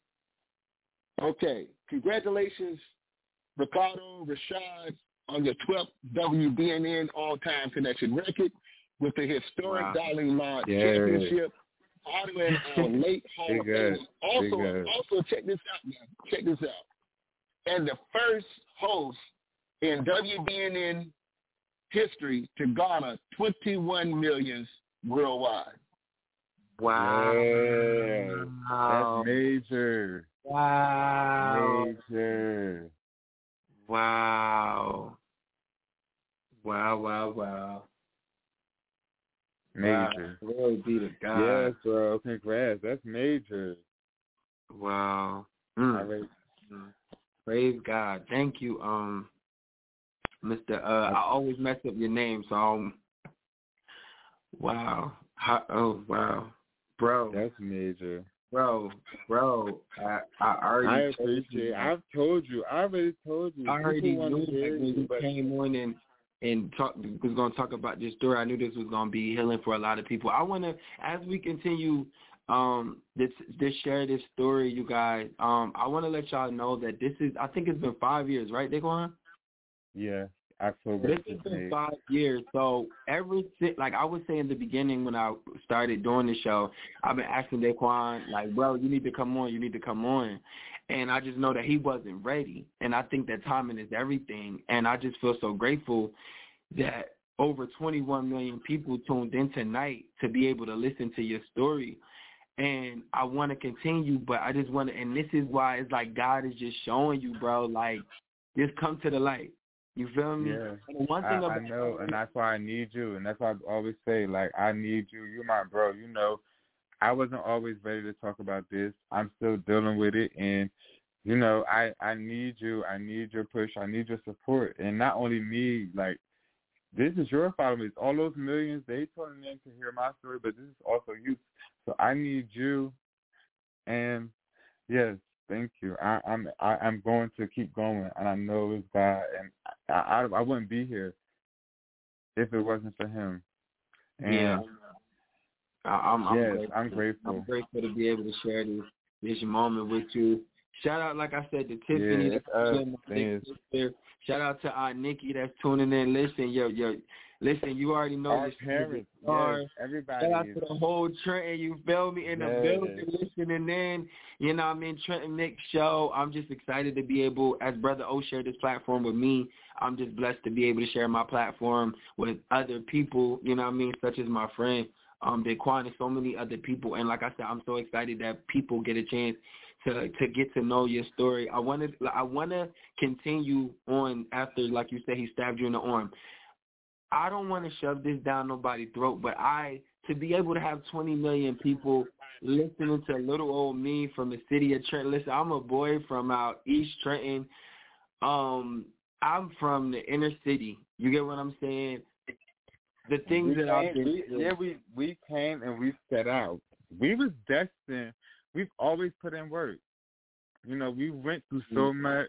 Speaker 11: Okay. Congratulations, Ricardo Rashad, on your twelfth W B N N All-Time Connection record with the historic
Speaker 9: Wow.
Speaker 11: Darling Lodge
Speaker 9: Yeah.
Speaker 11: Championship, honoring our late Hall of Fame. Also, also check this out, man. Check this out. And the first host in W B N N history to garner twenty-one millions worldwide.
Speaker 6: Wow.
Speaker 9: Yeah.
Speaker 6: Wow.
Speaker 9: That's major.
Speaker 6: Wow.
Speaker 9: Major.
Speaker 6: Wow. Wow, wow, wow.
Speaker 9: Major.
Speaker 6: Wow. Glory be to God.
Speaker 9: Yes, bro. Congrats. That's major.
Speaker 6: Wow. Mm.
Speaker 9: All right.
Speaker 6: Praise God. Thank you, um, Mister Uh, I always mess up your name, so um, wow. How, oh, wow. Bro.
Speaker 9: That's major.
Speaker 6: Bro, bro, I, I already
Speaker 9: I appreciate it. I've told you. I already told you.
Speaker 6: I already
Speaker 9: People
Speaker 6: knew
Speaker 9: want to
Speaker 6: that
Speaker 9: hear
Speaker 6: when
Speaker 9: you,
Speaker 6: you
Speaker 9: but
Speaker 6: came on and, and talk, was going to talk about this story. I knew this was going to be healing for a lot of people. I want to, as we continue um, this, this share this story, you guys, um, I want to let y'all know that this is, I think it's been five years, right, Daquan?
Speaker 9: yeah, October.
Speaker 6: This has been five years. So every like I was saying in the beginning when I started doing the show, I've been asking Daquan, like, bro, you need to come on, you need to come on. And I just know that he wasn't ready. And I think that timing is everything. And I just feel so grateful that over twenty-one million people tuned in tonight to be able to listen to your story. And I want to continue, but I just want to, and this is why it's like God is just showing you, bro, like, just come to the light. You feel me?
Speaker 9: Yeah,
Speaker 6: and one thing
Speaker 9: I,
Speaker 6: about,
Speaker 9: I know, and that's why I need you, and that's why I always say, like, I need you. You're my bro. You know, I wasn't always ready to talk about this. I'm still dealing with it, and, you know, I, I need you. I need your push. I need your support. And not only me, like, this is your followers. All those millions, they tuning in to hear my story, but this is also you. So I need you, and, yes. Thank you. I, I'm I, I'm going to keep going, and I know it's God, and I, I I wouldn't be here if it wasn't for Him. And
Speaker 6: yeah, I'm I'm,
Speaker 9: yes,
Speaker 6: grateful.
Speaker 9: I'm grateful.
Speaker 6: I'm grateful to be able to share this this moment with you. Shout out, like I said, to Tiffany.
Speaker 9: Yeah,
Speaker 6: that's uh, Shout out to Aunt Nikki that's tuning in. Listen, yo, yo, listen. You already know
Speaker 9: our
Speaker 6: this.
Speaker 9: parents, yes, everybody.
Speaker 6: Shout out to the whole Trenton. You feel me in the
Speaker 9: yes.
Speaker 6: building, listening in. You know, what I mean, Trenton Nick show. I'm just excited to be able, as Brother O shared this platform with me. I'm just blessed to be able to share my platform with other people. You know, what I mean, such as my friend um, Daquan and so many other people. And like I said, I'm so excited that people get a chance to to get to know your story. I wanted I want to continue on after, like you said, he stabbed you in the arm. I don't want to shove this down nobody's throat, but I to be able to have twenty million people listening to little old me from the city of Trenton. Listen, I'm a boy from out East Trenton. Um, I'm from the inner city. You get what I'm saying? The things
Speaker 9: we
Speaker 6: that I've
Speaker 9: came,
Speaker 6: been
Speaker 9: we, yeah, we we came and we set out. We was destined. We've always put in work. You know, we went through so much.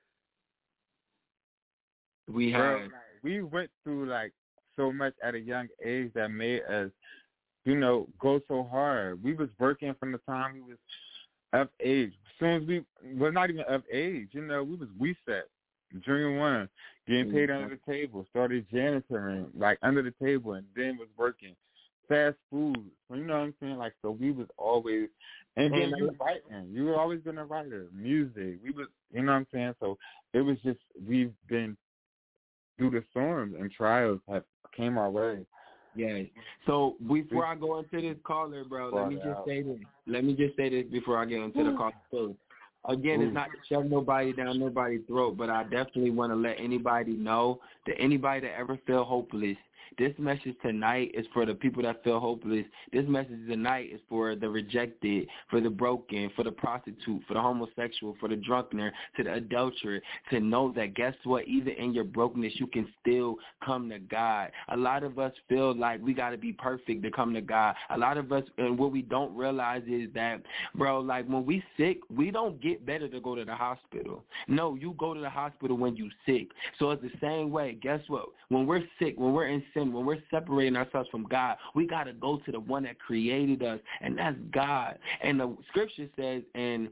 Speaker 6: We had.
Speaker 9: We went through, like, so much at a young age that made us, you know, go so hard. We was working from the time we was of age. As soon as we, well, not even of age, you know, we was we set. Junior one, getting paid under the table, started janitoring, like, under the table, and then was working. Fast food, you know what I'm saying? Like, so we was always, and then you writing. You were always been a writer, music. We was, you know what I'm saying? So it was just, we've been through the storms and trials have came our way.
Speaker 6: Yes. So before I go into this caller, bro, let me just say this. Let me just say this before I get into the caller. So, again, it's not to shove nobody down nobody's throat, but I definitely want to let anybody know that anybody that ever feel hopeless, this message tonight is for the people that feel hopeless. This message tonight is for the rejected, for the broken, for the prostitute, for the homosexual, for the drunkard, to the adulterer, to know that guess what? Even in your brokenness, you can still come to God. A lot of us feel like we got to be perfect to come to God. A lot of us, and what we don't realize is that, bro, like when we sick, we don't get better to go to the hospital. No, you go to the hospital when you sick. So it's the same way. Guess what? When we're sick, when we're in sin, when we're separating ourselves from God, we got to go to the one that created us, and that's God. And the scripture says in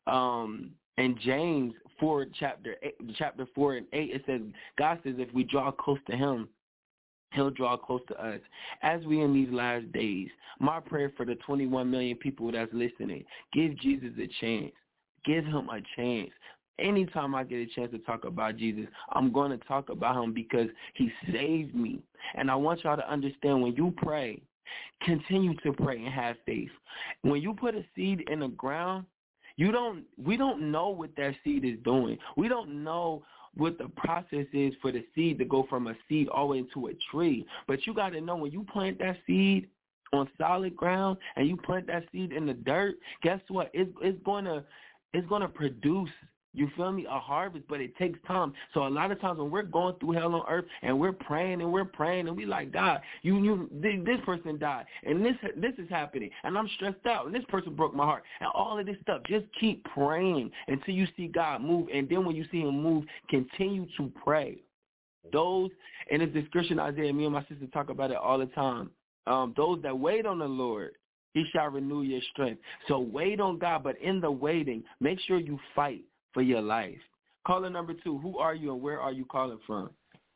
Speaker 6: um, in James four, chapter eight, chapter four and eight, it says, God says if we draw close to him, he'll draw close to us. As we in these last days, my prayer for the twenty-one million people that's listening, give Jesus a chance. Give him a chance. Anytime I get a chance to talk about Jesus, I'm going to talk about him because he saved me. And I want y'all to understand, when you pray, continue to pray and have faith. When you put a seed in the ground, you don't. we don't know what that seed is doing. We don't know what the process is for the seed to go from a seed all the way into a tree. But you got to know, when you plant that seed on solid ground and you plant that seed in the dirt, guess what? It's, it's going to it's going to produce, you feel me, a harvest, but it takes time. So a lot of times when we're going through hell on earth and we're praying and we're praying and we like, God, you you this person died and this this is happening and I'm stressed out and this person broke my heart and all of this stuff. Just keep praying until you see God move, and then when you see him move, continue to pray. Those, and it's the scripture in Isaiah, me and my sister talk about it all the time. Um, those that wait on the Lord, he shall renew your strength. So wait on God, but in the waiting, make sure you fight for your life. Caller number two, who are you and where are you calling from?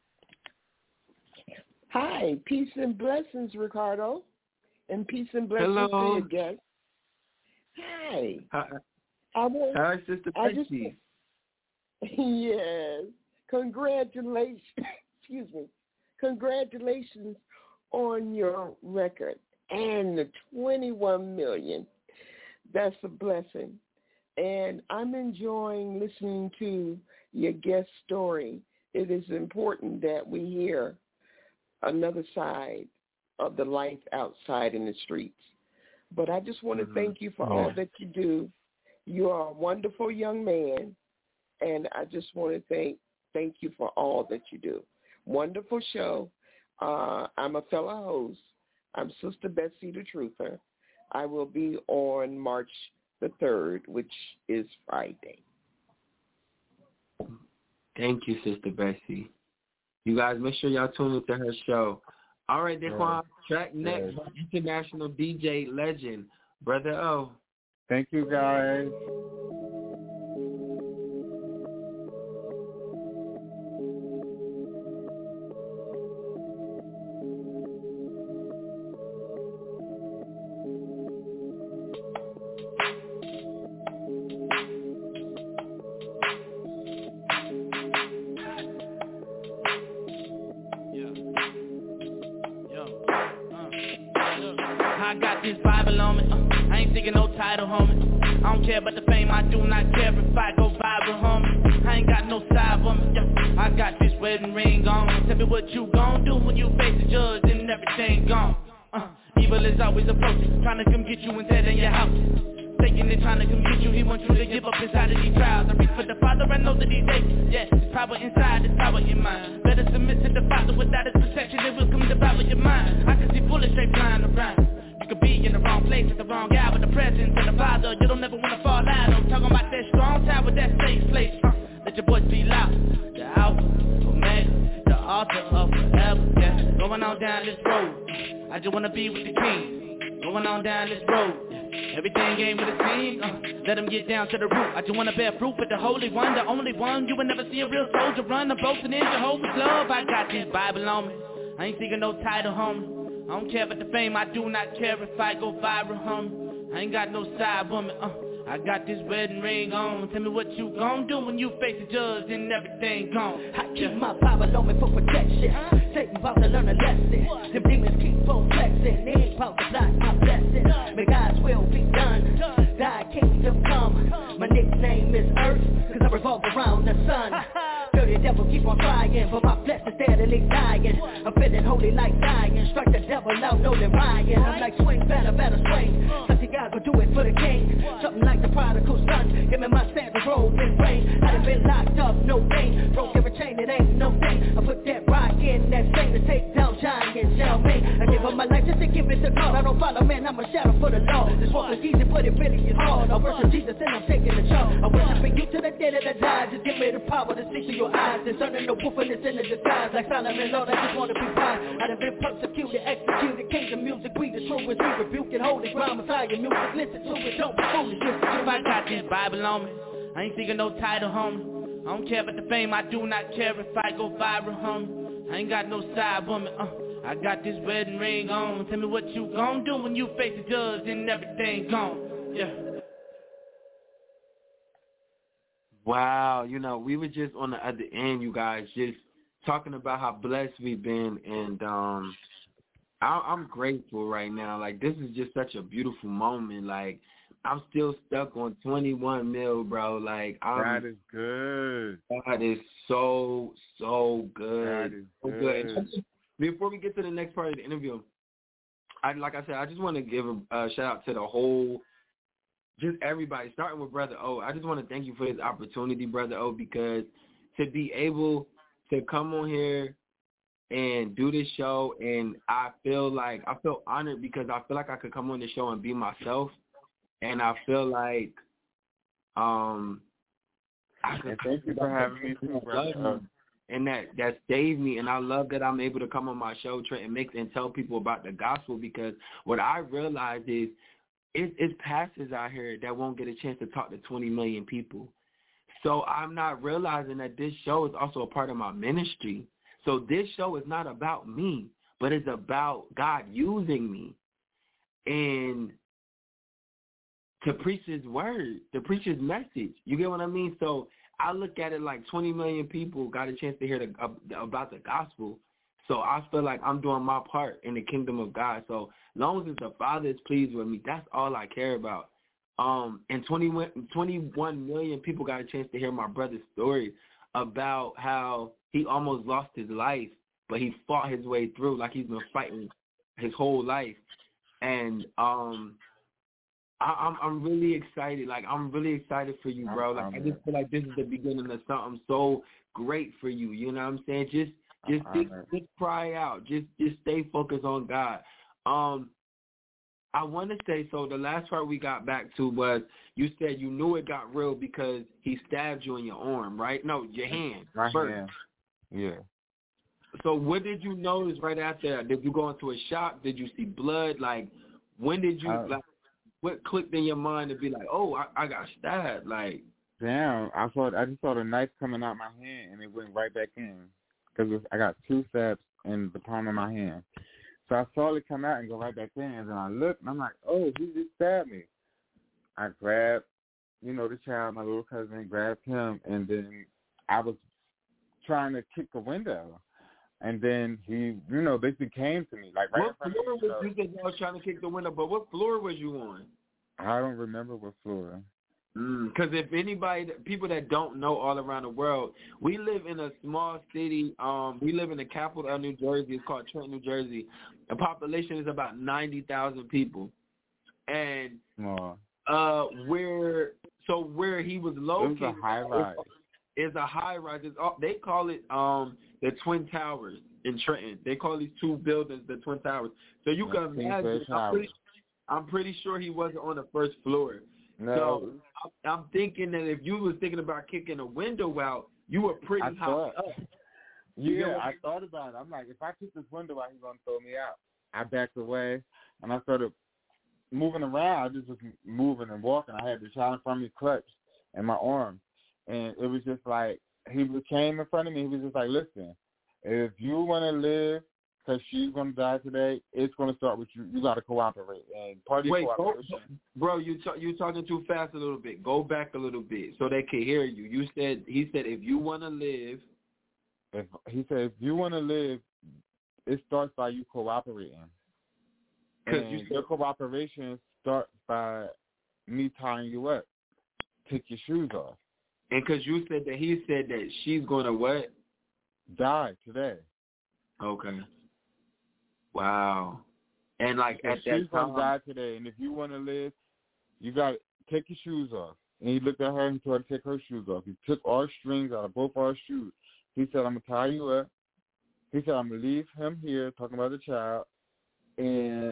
Speaker 12: Hi, peace and blessings, Ricardo, and peace and blessings Hello. to you again. Hi.
Speaker 6: Hi,
Speaker 12: I want,
Speaker 6: Hi Sister
Speaker 12: I just,
Speaker 6: Betsy.
Speaker 12: Yes. Congratulations. Excuse me. Congratulations on your record and the twenty-one million. That's a blessing. And I'm enjoying listening to your guest story. It is important that we hear another side of the life outside in the streets. But I just want to mm-hmm. thank you for yeah. all that you do. You are a wonderful young man, and I just want to thank thank you for all that you do. Wonderful show. Uh, I'm a fellow host. I'm Sister Betsy the Truther. I will be on March the third, which is Friday.
Speaker 6: Thank you, Sister Betsy. You guys, make sure y'all tune into her show. All right, Daquan, yeah. track next, yeah. international D J legend, Brother O.
Speaker 9: Thank you, guys.
Speaker 8: I don't care about the fame, I do not care if I go viral, homie. I ain't got no side woman, yeah. I got this wedding ring on. Tell me what you gon' do when you face the judge and everything gone. Uh, evil is always approaching, trying to come get you and tear in your house. Taking it, trying to come get you, he wants you to give up inside of these trials. I reach for the Father, I know that he's able. Yeah, there's power inside, there's power in mind. Better submit to the Father, without his protection, it will come devour your mind. I can see foolish straight blind around. You could be in the wrong place at the wrong guy with the presence of the Father. You don't ever want to fall out. I'm talking about that strong tower, that safe place. Uh, let your voice be loud. The Alpha, Omega, the author of forever. Yeah, going on down this road. I just want to be with the King. Going on down this road. Everything ain't what it seems. Uh, let him get down to the root. I just want to bear fruit with the Holy One, the only one. You will never see a real soldier run. I'm boasting in Jehovah's love. I got this Bible on me. I ain't seeking no title, homie. I don't care about the fame, I do not care if I go viral, homie. I ain't got no side woman, uh, I got this wedding ring on. Tell me what you gon' do when you face the judge and everything gone.
Speaker 13: I keep my Bible on me for protection. Satan about to learn a lesson. Them demons keep on flexing. They ain't about to block my blessing. May God's will be done. Thy kingdom come. My nickname is Earth, cause I revolve around the sun. Dirty devil keep on trying, but my flesh is steadily dying. I'm feeling holy like dying. Strike the devil out, no than Ryan. I'm like swing, better, better swing. Something God will do it for the king. Something like the prodigal son. Give me my sandals, robe and rain. I done been locked up, no pain. Broke every chain, it ain't no thing. I put that rock in that thing to take down giants, shall me. I give up my life just to give it to God. I don't follow man, I'm a shadow for the Lord. This walk is easy, but it really is hard. I worship Jesus and I'm taking the charge. I worship you to the day that I die. Just give me the power to see through your eyes. Discerning the wolfness in the disguise. Like Solomon, Lord, I just wanna be fine. I done been persecuted, executed. Kingdom music, we the truest. We rebuke it, hold it, ground, Messiah music. Listen to it, don't be foolish. Listen to
Speaker 8: If I got this Bible on me, I ain't seeking no title, homie. I don't care about the fame, I do not care if I go viral, homie. I ain't got no side woman, uh. I got this wedding ring on. Tell me what you gon' do when you face the judge and everything gone. Yeah.
Speaker 6: Wow, you know, we were just on the other end, you guys, just talking about how blessed we've been, and um, I, I'm grateful right now. Like, this is just such a beautiful moment. Like, I'm still stuck on twenty-one mil, bro. Like, I'm,
Speaker 9: that is good.
Speaker 6: That is so, so good.
Speaker 9: That is
Speaker 6: so
Speaker 9: good.
Speaker 6: good. Before we get to the next part of the interview, I like I said, I just want to give a uh, shout out to the whole, just everybody, starting with Brother O. I just want to thank you for this opportunity, Brother O, because to be able to come on here and do this show, and I feel like, I feel honored because I feel like I could come on the show and be myself, and I feel like, um, I could.
Speaker 9: And thank you for having me too, Brother O.
Speaker 6: And that, that saved me, and I love that I'm able to come on my show, Trenton Mix, and tell people about the gospel, because what I realize is it, it's pastors out here that won't get a chance to talk to twenty million people. So I'm not realizing that this show is also a part of my ministry. So this show is not about me, but it's about God using me and to preach his word, to preach his message. You get what I mean? So I look at it like twenty million people got a chance to hear the, uh, about the gospel. So I feel like I'm doing my part in the kingdom of God. So as long as the Father is pleased with me, that's all I care about. Um, and twenty-one million people got a chance to hear my brother's story about how he almost lost his life, but he fought his way through like he's been fighting his whole life. And um, I, I'm I'm really excited. Like, I'm really excited for you, bro. Like, I just feel like this is the beginning of something so great for you. You know what I'm saying? Just just just, just cry out. Just just stay focused on God. Um, I want to say, so the last part we got back to was you said you knew it got real because he stabbed you in your arm, right? No, your hand.
Speaker 9: My
Speaker 6: first.
Speaker 9: hand. Yeah.
Speaker 6: So what did you notice right after that? Did you go into a shock? Did you see blood? Like, when did you, uh, like, what clicked in your mind to be like, oh, I, I got stabbed? Like,
Speaker 9: damn, I saw, I just saw the knife coming out my hand, and it went right back in. Because I got two stabs in the palm of my hand. So I saw it come out and go right back in, and then I looked, and I'm like, oh, he just stabbed me. I grabbed, you know, the child, my little cousin, grabbed him, and then I was trying to kick the window. And then he, you know, basically came to me. Like, right
Speaker 6: what
Speaker 9: in front
Speaker 6: floor
Speaker 9: of me,
Speaker 6: was you? Said you was trying to kick the window, but what floor was you on?
Speaker 9: I don't remember what floor.
Speaker 6: Because mm, if anybody, people that don't know all around the world, we live in a small city. Um, we live in the capital of New Jersey. It's called Trenton, New Jersey. The population is about ninety thousand people. And
Speaker 9: oh.
Speaker 6: uh, where, so where he was located.
Speaker 9: It was a high rise.
Speaker 6: It's a high rise. It's all, they call it um, the Twin Towers in Trenton. They call these two buildings the Twin Towers. So you
Speaker 9: yeah,
Speaker 6: can imagine, I'm pretty, I'm pretty sure he wasn't on the first floor.
Speaker 9: No.
Speaker 6: So I'm thinking that if you was thinking about kicking a window out, you were pretty
Speaker 9: I
Speaker 6: high
Speaker 9: thought,
Speaker 6: up.
Speaker 9: Yeah, I thought about it. I'm like, if I kick this window out, he's going to throw me out. I backed away, and I started moving around. I just was moving and walking. I had the child in front of me clutched in my arm. And it was just like, he came in front of me. He was just like, listen, if you want to live because she's going to die today, it's going to start with you. You got to cooperate. And part of
Speaker 6: Wait,
Speaker 9: cooperation.
Speaker 6: go, bro, you t- you talking too fast a little bit. Go back a little bit so they can hear you. You said he said if you want to live.
Speaker 9: If he said if you want to live, it starts by you cooperating. And you your cooperation starts by me tying you up. Take your shoes off.
Speaker 6: And because you said that he said that she's going to what?
Speaker 9: Die today.
Speaker 6: Okay. Wow. And like
Speaker 9: so
Speaker 6: at
Speaker 9: she's
Speaker 6: that time,
Speaker 9: gonna die today. And if you want to live, you got to take your shoes off. And he looked at her and told her to take her shoes off. He took our strings out of both our shoes. He said, "I'm gonna tie you up." He said, "I'm gonna leave him here," talking about the child, and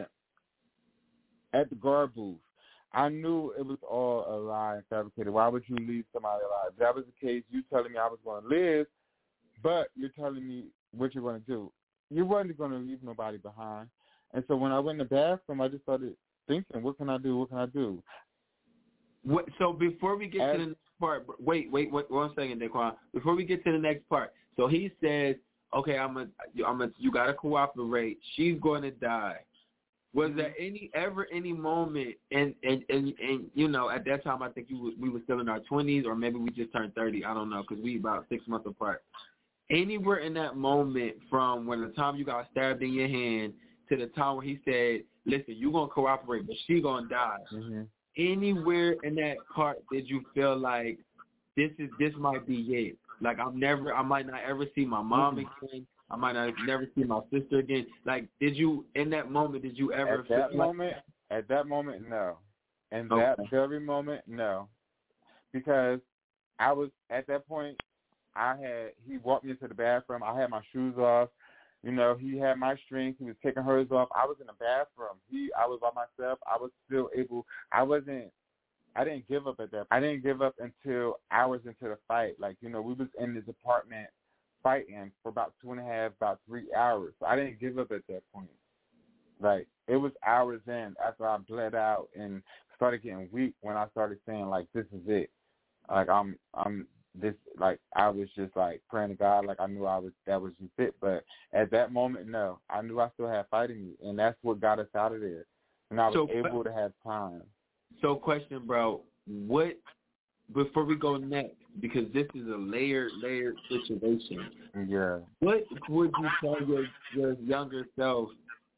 Speaker 9: at the guard booth. I knew it was all a lie and fabricated. Why would you leave somebody alive? If that was the case, you telling me I was going to live, but you're telling me what you're going to do. You wasn't going to leave nobody behind. And so when I went in the bathroom, I just started thinking, what can I do? What can I do?
Speaker 6: What, so before we get
Speaker 9: As,
Speaker 6: to the next part, wait, wait, wait, one second, Daquan. Before we get to the next part, so he says, okay, I'm a, I'm a, you got to cooperate. She's going to die. Was there any ever any moment, and, and, and, and you know, at that time I think you we were still in our twenties, or maybe we just turned thirty. I don't know, because we about six months apart. Anywhere in that moment, from when the time you got stabbed in your hand to the time where he said, "Listen, you gonna cooperate, but she gonna die."
Speaker 9: Mm-hmm.
Speaker 6: Anywhere in that part did you feel like this is this might be it? Like I'm never, I might not ever see my mom
Speaker 9: mm-hmm.
Speaker 6: again. I might not never see my sister again. Like, did you, in that moment, did you ever
Speaker 9: At
Speaker 6: feel
Speaker 9: that
Speaker 6: like
Speaker 9: moment, at that moment, no. In
Speaker 6: okay.
Speaker 9: that very moment, no. Because I was, at that point, I had, he walked me into the bathroom. I had my shoes off. You know, he had my strings. He was taking hers off. I was in the bathroom. He, I was by myself. I was still able, I wasn't, I didn't give up at that. I didn't give up until hours into the fight. Like, you know, we was in this apartment fighting for about two and a half, about three hours. So I didn't give up at that point. Like, it was hours in after I bled out and started getting weak when I started saying, like, this is it. Like, I'm, I'm this, like, I was just, like, praying to God, like, I knew I was, that was just it. But at that moment, no. I knew I still had fight in me, and that's what got us out of there. And I was so, able to have time.
Speaker 6: So, question, bro, what, before we go next, because this is a layered, layered situation.
Speaker 9: Yeah.
Speaker 6: What would you tell your, your younger self?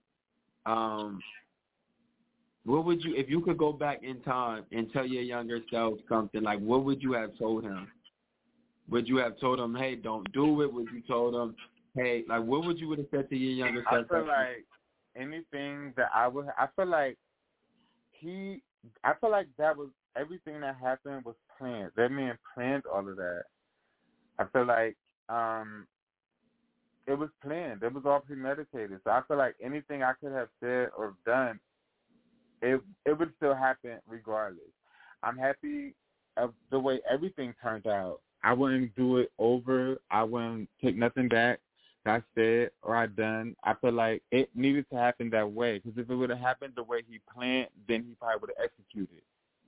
Speaker 6: Um, what would you, if you could go back in time and tell your younger self something, like what would you have told him? Would you have told him, hey, don't do it? Would you told him, hey, like what would you would have said to your younger self?
Speaker 9: I feel like anything that I would, I feel like he, I feel like that was, everything that happened was planned. That man planned all of that. I feel like um, it was planned. It was all premeditated. So I feel like anything I could have said or done, it it would still happen regardless. I'm happy of the way everything turned out. I wouldn't do it over. I wouldn't take nothing back that I said or I done. I feel like it needed to happen that way, because if it would have happened the way he planned, then he probably would have executed.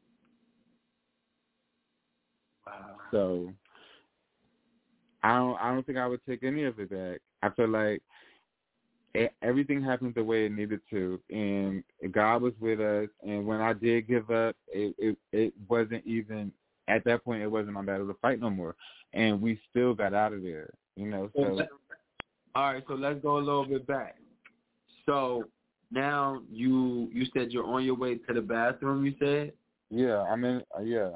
Speaker 9: So I don't. I don't think I would take any of it back. I feel like it, everything happened the way it needed to, and God was with us. And when I did give up, it it, it wasn't even at that point. It wasn't my battle to fight no more, and we still got out of there. You know. So
Speaker 6: all right. So let's go a little bit back. So now you you said you're on your way to the bathroom. You said.
Speaker 9: Yeah. I'm in. Uh, yeah.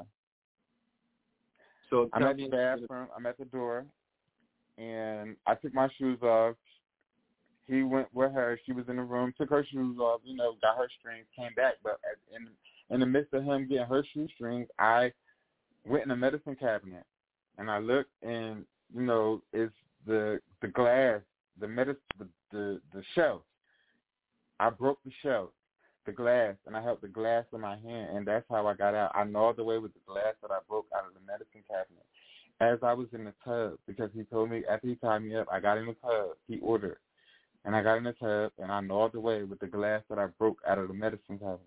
Speaker 6: So
Speaker 9: I'm at the bathroom. I'm at the door, and I took my shoes off. He went with her. She was in the room, took her shoes off, you know, got her strings, came back. But in in the midst of him getting her shoestrings, I went in the medicine cabinet, and I looked, and you know, it's the the glass, the medicine, the, the the shelf. I broke the shelf, the glass, and I held the glass in my hand, and that's how I got out. I gnawed away with the glass that I broke out of the medicine cabinet as I was in the tub, because he told me after he tied me up, I got in the tub, he ordered, and I got in the tub, and I gnawed away with the glass that I broke out of the medicine cabinet.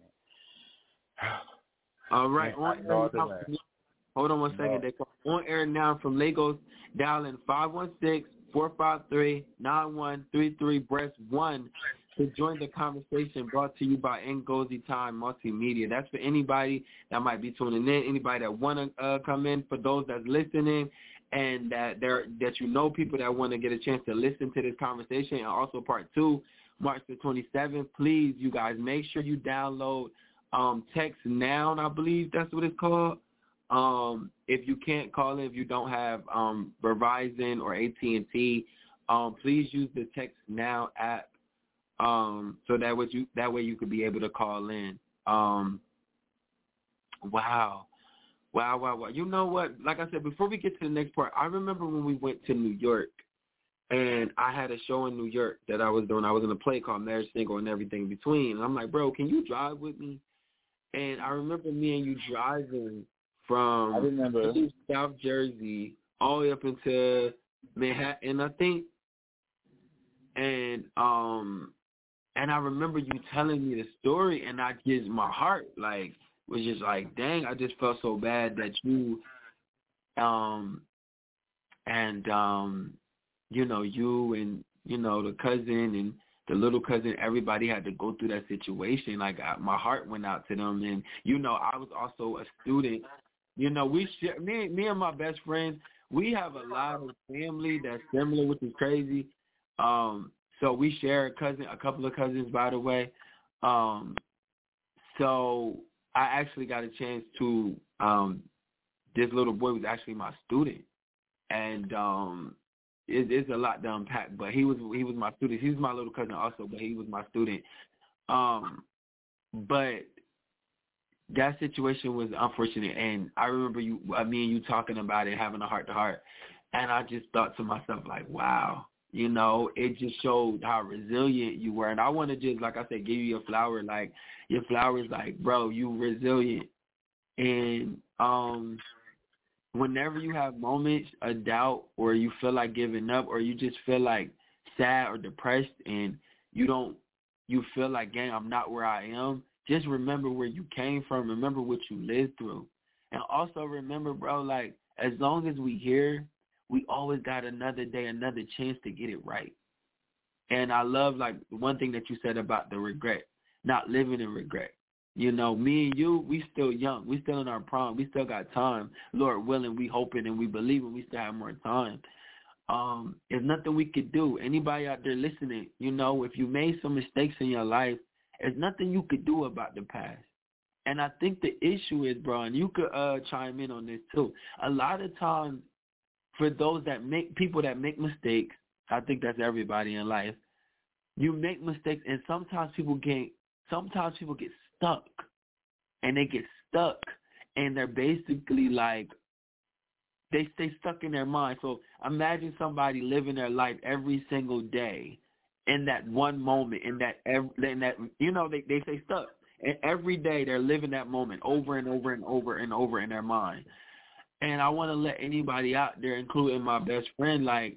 Speaker 6: All right. On air now, hold on one second. No. On air now from Lagos, dialing five one six, four five three, nine one three three, press one to join the conversation brought to you by Ngozi Time Multimedia. That's for anybody that might be tuning in, anybody that want to uh, come in, for those that's listening, and that there that you know people that want to get a chance to listen to this conversation. And also part two, March the twenty-seventh. Please, you guys, make sure you download um, Text Now, I believe that's what it's called. Um, if you can't call in, if you don't have um, Verizon or A T and T, um, please use the Text Now app. Um, so that way you that way you could be able to call in. Um, wow, wow, wow, wow. You know what? Like I said, before we get to the next part, I remember when we went to New York, and I had a show in New York that I was doing. I was in a play called Marriage Single and Everything in Between. And I'm like, bro, can you drive with me? And I remember me and you driving from
Speaker 9: I remember.
Speaker 6: South Jersey all the way up into Manhattan, I think. And um. And I remember you telling me the story, and I just, my heart, like, was just like, dang, I just felt so bad that you, um, and, um, you know, you and, you know, the cousin and the little cousin, everybody had to go through that situation. Like, I, my heart went out to them. And, you know, I was also a student. You know, we share, me, me and my best friend, we have a lot of family that's similar, which is crazy. Um, So we share a cousin, a couple of cousins, by the way. Um, so I actually got a chance to, um, this little boy was actually my student. And um, it, it's a lot to unpack, but he was he was my student. He was my little cousin also, but he was my student. Um, but that situation was unfortunate. And I remember you, uh, me and you talking about it, having a heart-to-heart. And I just thought to myself, like, wow. You know, it just showed how resilient you were. And I want to just, like I said, give you your flower. Like, your flower is like, bro, you resilient. And um, whenever you have moments of doubt or you feel like giving up or you just feel like sad or depressed and you don't, you feel like, gang, I'm not where I am, just remember where you came from. Remember what you lived through. And also remember, bro, like, as long as we here, we always got another day, another chance to get it right. And I love, like, one thing that you said about the regret, not living in regret. You know, me and you, we still young. We still in our prime. We still got time. Lord willing, we hoping and we believing we still have more time. Um, there's nothing we could do. Anybody out there listening, you know, if you made some mistakes in your life, there's nothing you could do about the past. And I think the issue is, bro, and you could uh, chime in on this too, a lot of times, for those that make, people that make mistakes, I think that's everybody in life, you make mistakes and sometimes people get, sometimes people get stuck. And they get stuck and they're basically like, they stay stuck in their mind. So imagine somebody living their life every single day in that one moment, in that, in that you know, they, they stay stuck. And every day they're living that moment over and over and over and over in their mind. And I want to let anybody out there, including my best friend, like,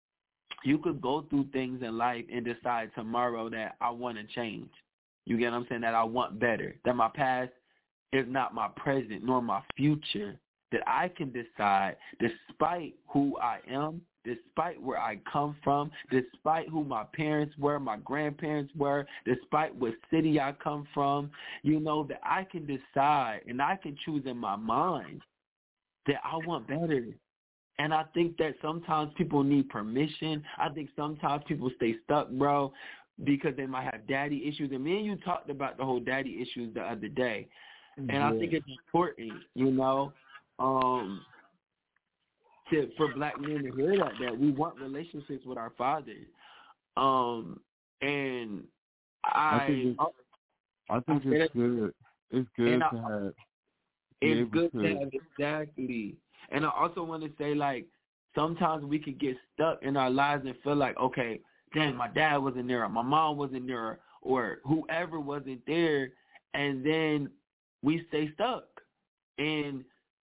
Speaker 6: you could go through things in life and decide tomorrow that I want to change. You get what I'm saying? That I want better. That my past is not my present nor my future. That I can decide, despite who I am, despite where I come from, despite who my parents were, my grandparents were, despite what city I come from, you know, that I can decide and I can choose in my mind that I want better. And I think that sometimes people need permission. I think sometimes people stay stuck, bro, because they might have daddy issues. And me and you talked about the whole daddy issues the other day. And yeah. I think it's important, you know, um, to, for black men to hear that, that we want relationships with our fathers. Um, and I...
Speaker 9: I think it's, I think I it's good. It's good to I, have...
Speaker 6: It's good to have, exactly. And I also want to say, like, sometimes we could get stuck in our lives and feel like, okay, dang, my dad wasn't there, or my mom wasn't there, or whoever wasn't there, and then we stay stuck. And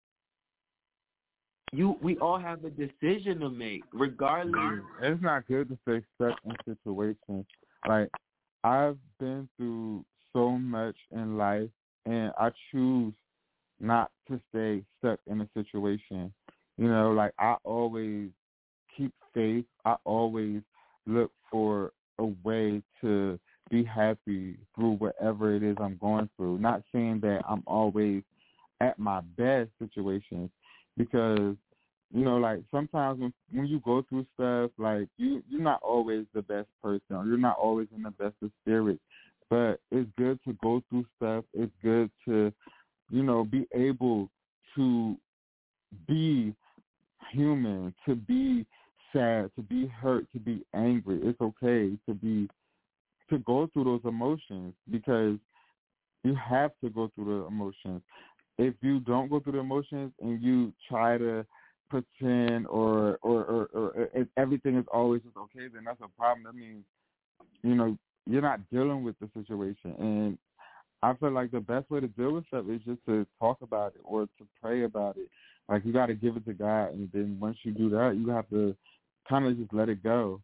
Speaker 6: you, we all have a decision to make, regardless.
Speaker 9: It's not good to stay stuck in situations. Like, I've been through so much in life, and I choose not to stay stuck in a situation. You know, like, I always keep safe. I always look for a way to be happy through whatever it is I'm going through. Not saying that I'm always at my best situations, because, you know, like sometimes when when you go through stuff, like you, you're not always the best person, or you're not always in the best of spirits. But it's good to go through stuff. It's good to, you know, be able to be human, to be sad, to be hurt, to be angry. It's okay to be to go through those emotions, because you have to go through the emotions. If you don't go through the emotions and you try to pretend or or, or, or if everything is always just okay, then that's a problem. That means, you know, you're not dealing with the situation. And I feel like the best way to deal with stuff is just to talk about it or to pray about it. Like, you got to give it to God, and then once you do that, you have to kind of just let it go.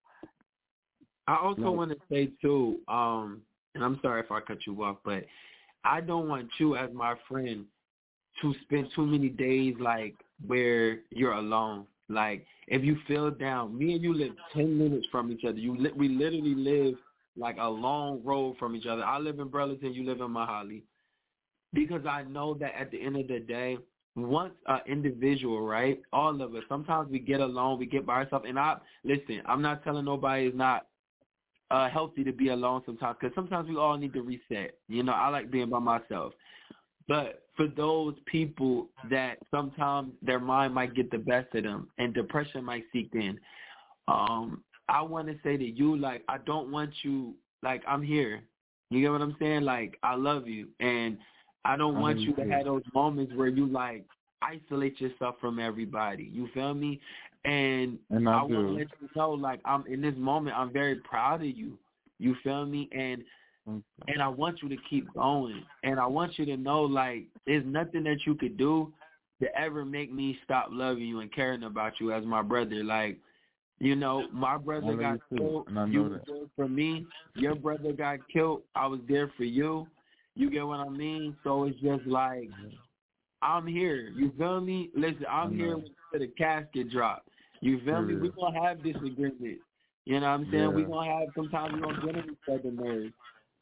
Speaker 6: I also
Speaker 9: Like,
Speaker 6: want to say, too, um, and I'm sorry if I cut you off, but I don't want you as my friend to spend too many days, like, where you're alone. Like, if you feel down, me and you live ten minutes from each other. You li- We literally live, like, a long road from each other. I live in Burlington, you live in Mahali. Because I know that at the end of the day, once an individual, right, all of us, sometimes we get alone, we get by ourselves. And I, listen, I'm not telling nobody it's not uh, healthy to be alone sometimes, because sometimes we all need to reset. You know, I like being by myself. But for those people that sometimes their mind might get the best of them and depression might seep in, um, I want to say to you, like, I don't want you, like, I'm here. You get what I'm saying? Like, I love you. And I don't want you to have those moments where you, like, isolate yourself from everybody. You feel me? And,
Speaker 9: and I,
Speaker 6: I want to let you know, like, I'm in this moment, I'm very proud of you. You feel me? And and I want you to keep going. And I want you to know, like, there's nothing that you could do to ever make me stop loving you and caring about you as my brother. Like, you know, my brother got killed. You were there for me. Your brother got killed. I was there for you. You get what I mean? So it's just like, I'm here. You feel me? Listen, I'm here to the casket drop. You feel me? We're going to have disagreements. You know what I'm saying?
Speaker 9: Yeah.
Speaker 6: We're going to have, sometimes we're going to get on each other's nerves.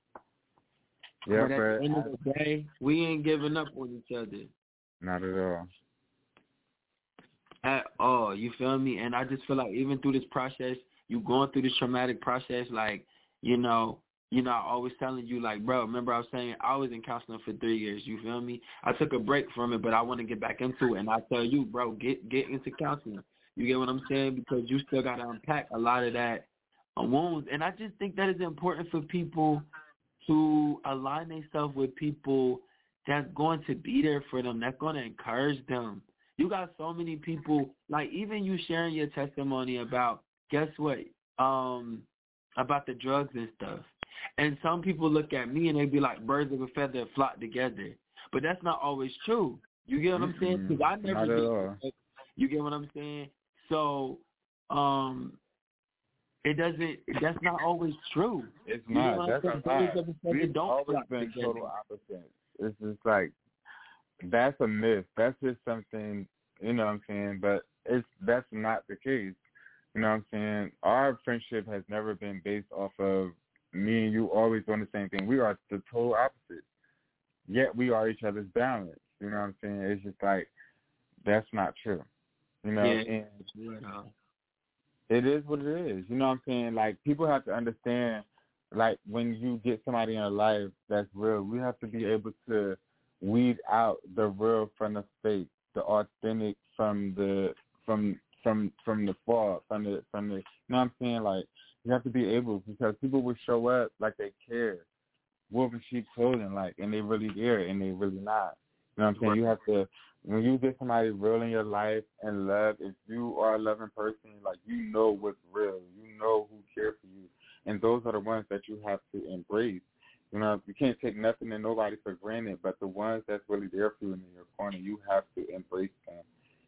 Speaker 9: Yeah,
Speaker 6: but at the end of the day, we ain't giving up on each other.
Speaker 9: Not at all.
Speaker 6: At all. You feel me? And I just feel like even through this process, you going through this traumatic process, like, you know, you know, I always telling you, like, bro, remember I was saying I was in counseling for three years. You feel me? I took a break from it, but I want to get back into it. And I tell you, bro, get get into counseling. You get what I'm saying? Because you still got to unpack a lot of that uh, wounds. And I just think that is important for people to align themselves with people that's going to be there for them, that's going to encourage them. You got so many people, like even you sharing your testimony about, guess what, um, about the drugs and stuff. And some people look at me and they be like, birds of a feather flock together. But that's not always true. You get what I'm saying? Because I never
Speaker 9: not at all.
Speaker 6: did. You get what I'm saying? So, um, it doesn't. That's not always true.
Speaker 9: It's
Speaker 6: you
Speaker 9: not. That's a lie. We've
Speaker 6: don't
Speaker 9: always been total opposites. It's just like, that's a myth. That's just something, you know what I'm saying? But it's that's not the case. You know what I'm saying? Our friendship has never been based off of me and you always doing the same thing. We are the total opposite. Yet we are each other's balance. You know what I'm saying? It's just like, that's not true. You know?
Speaker 6: Yeah.
Speaker 9: And
Speaker 6: yeah.
Speaker 9: it is what it is. You know what I'm saying? Like, people have to understand, like, when you get somebody in your life that's real, we have to be able to weed out the real from the fake, the authentic from the from from from the fault, from the from the you know what I'm saying? Like, you have to be able, because people will show up like they care. Wolf in sheep clothing, like, and they really care and they really not. You know what I'm saying? You have to, when you get somebody real in your life and love, if you are a loving person, like, you know what's real. You know who cares for you. And those are the ones that you have to embrace. You know, you can't take nothing and nobody for granted, but the ones that's really there for you in your corner, you have to embrace them.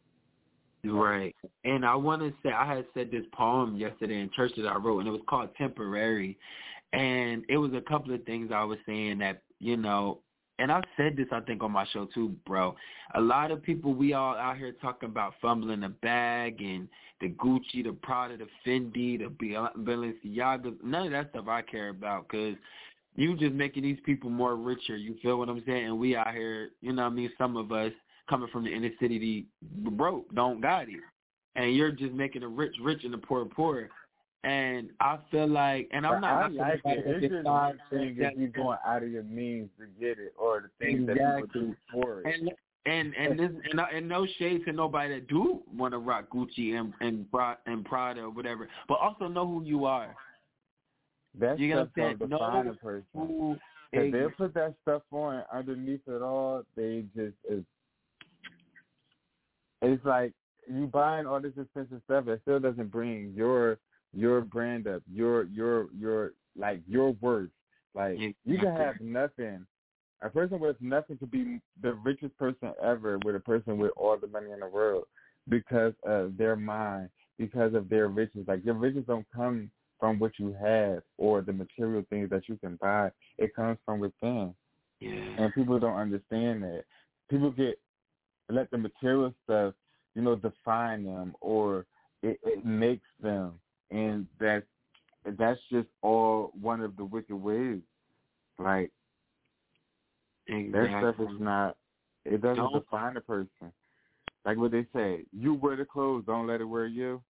Speaker 6: Right. And I want to say, I had said this poem yesterday in church that I wrote, and it was called Temporary. And it was a couple of things I was saying that, you know, and I've said this, I think, on my show too, bro. A lot of people, we all out here talking about fumbling the bag and the Gucci, the Prada, the Fendi, the Balenciaga. None of that stuff I care about, because you just making these people more richer. You feel what I'm saying? And we out here, you know what I mean, some of us coming from the inner city, broke, don't got it. And you're just making the rich rich and the poor poor. And I feel like, and I'm
Speaker 9: but
Speaker 6: not.
Speaker 9: I like it. It's just one thing if you're going out of your means to get it, or the things exactly. that people do for it.
Speaker 6: And and and this and, and no shade to nobody that do want to rock Gucci and and and Prada or whatever, but also know who you are.
Speaker 9: That's
Speaker 6: you
Speaker 9: stuff don't define a person. If they put that stuff on underneath it all, they just it's, it's like you buying all this expensive stuff that still doesn't bring your your brand up, your your your like your worth. Like you can have nothing. A person with nothing could be the richest person ever with a person with all the money in the world because of their mind, because of their riches. Like your riches don't come from what you have or the material things that you can buy. It comes from within.
Speaker 6: Yeah.
Speaker 9: And people don't understand that. People get let the material stuff, you know, define them, or it, it makes them. And that's, that's just all one of the wicked ways. Like, exactly. That stuff is not, it doesn't don't. define a person. Like what they say, you wear the clothes, don't let it wear you.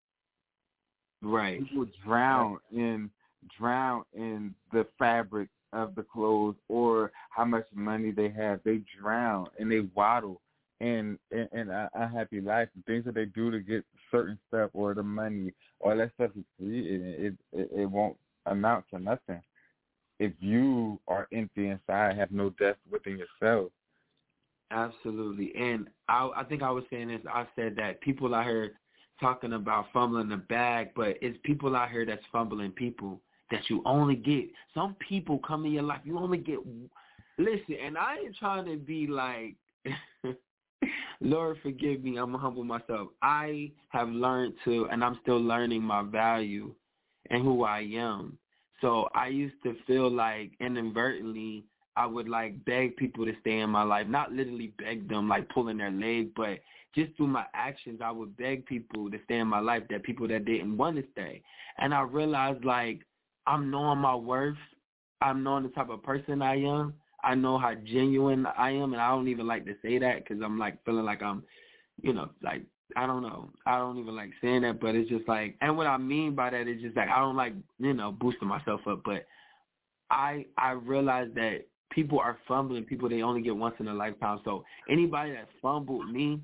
Speaker 6: Right.
Speaker 9: People drown in drown in the fabric of the clothes or how much money they have. They drown and they waddle in in, in a, a happy life. The things that they do to get certain stuff or the money, all that stuff is free. It it, it won't amount to nothing if you are empty inside, have no depth within yourself.
Speaker 6: Absolutely. And I I think I was saying this. I said that people out here talking about fumbling the bag, but it's people out here that's fumbling people that you only get. Some people come in your life, you only get, listen, and I ain't trying to be like, Lord forgive me, I'm going to humble myself. I have learned to, and I'm still learning my value and who I am. So I used to feel like inadvertently I would like beg people to stay in my life, not literally beg them like pulling their leg, but just through my actions, I would beg people to stay in my life, that people that didn't want to stay. And I realized, like, I'm knowing my worth. I'm knowing the type of person I am. I know how genuine I am, and I don't even like to say that because I'm, like, feeling like I'm, you know, like, I don't know. I don't even like saying that, but it's just like, and what I mean by that is just like, I don't like, you know, boosting myself up, but I I realize that people are fumbling people they only get once in a lifetime. So anybody that fumbled me,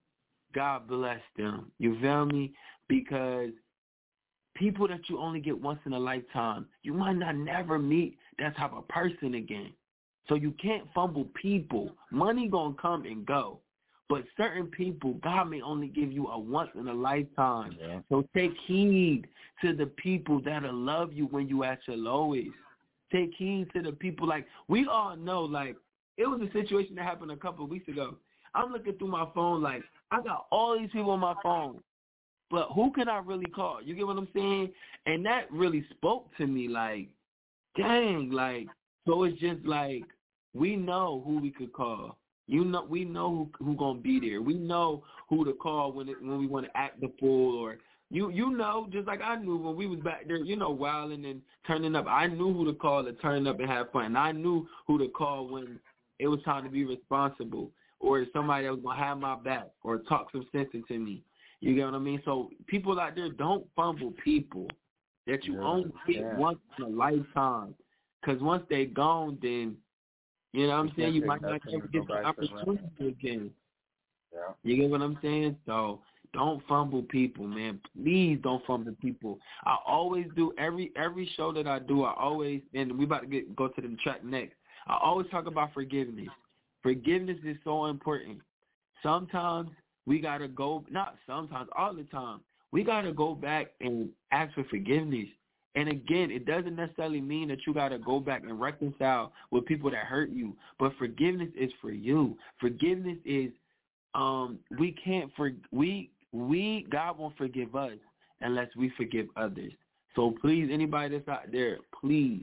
Speaker 6: God bless them. You feel me? Because people that you only get once in a lifetime, you might not never meet that type of person again. So you can't fumble people. Money gonna come and go. But certain people, God may only give you a once in a lifetime. Yeah. So take heed to the people that'll love you when you at your lowest. Take heed to the people, like, we all know, like, it was a situation that happened a couple of weeks ago. I'm looking through my phone, like, I got all these people on my phone, but who can I really call? You get what I'm saying? And that really spoke to me, like, dang, like, so it's just like, we know who we could call. You know, we know who who gonna be there. We know who to call when it, when we want to act the fool, or you you know, just like I knew when we was back there, you know, wilding and turning up. I knew who to call to turn up and have fun. And I knew who to call when it was time to be responsible, or somebody that was gonna have my back or talk some sense into me. You get what I mean? So people out there, don't fumble people that you yeah, only get yeah. once in a lifetime. Because once they gone, then you know what I'm saying? You might not ever get the opportunity again. Yeah. You get what I'm saying? So don't fumble people, man. Please don't fumble people. I always do every every show that I do. I always, and we about to get go to the track next. I always talk about forgiveness. Forgiveness is so important. Sometimes we gotta go. Not sometimes, all the time. We gotta go back and ask for forgiveness. And again, it doesn't necessarily mean that you got to go back and reconcile with people that hurt you. But forgiveness is for you. Forgiveness is, um, we can't, for we, we, God won't forgive us unless we forgive others. So please, anybody that's out there, please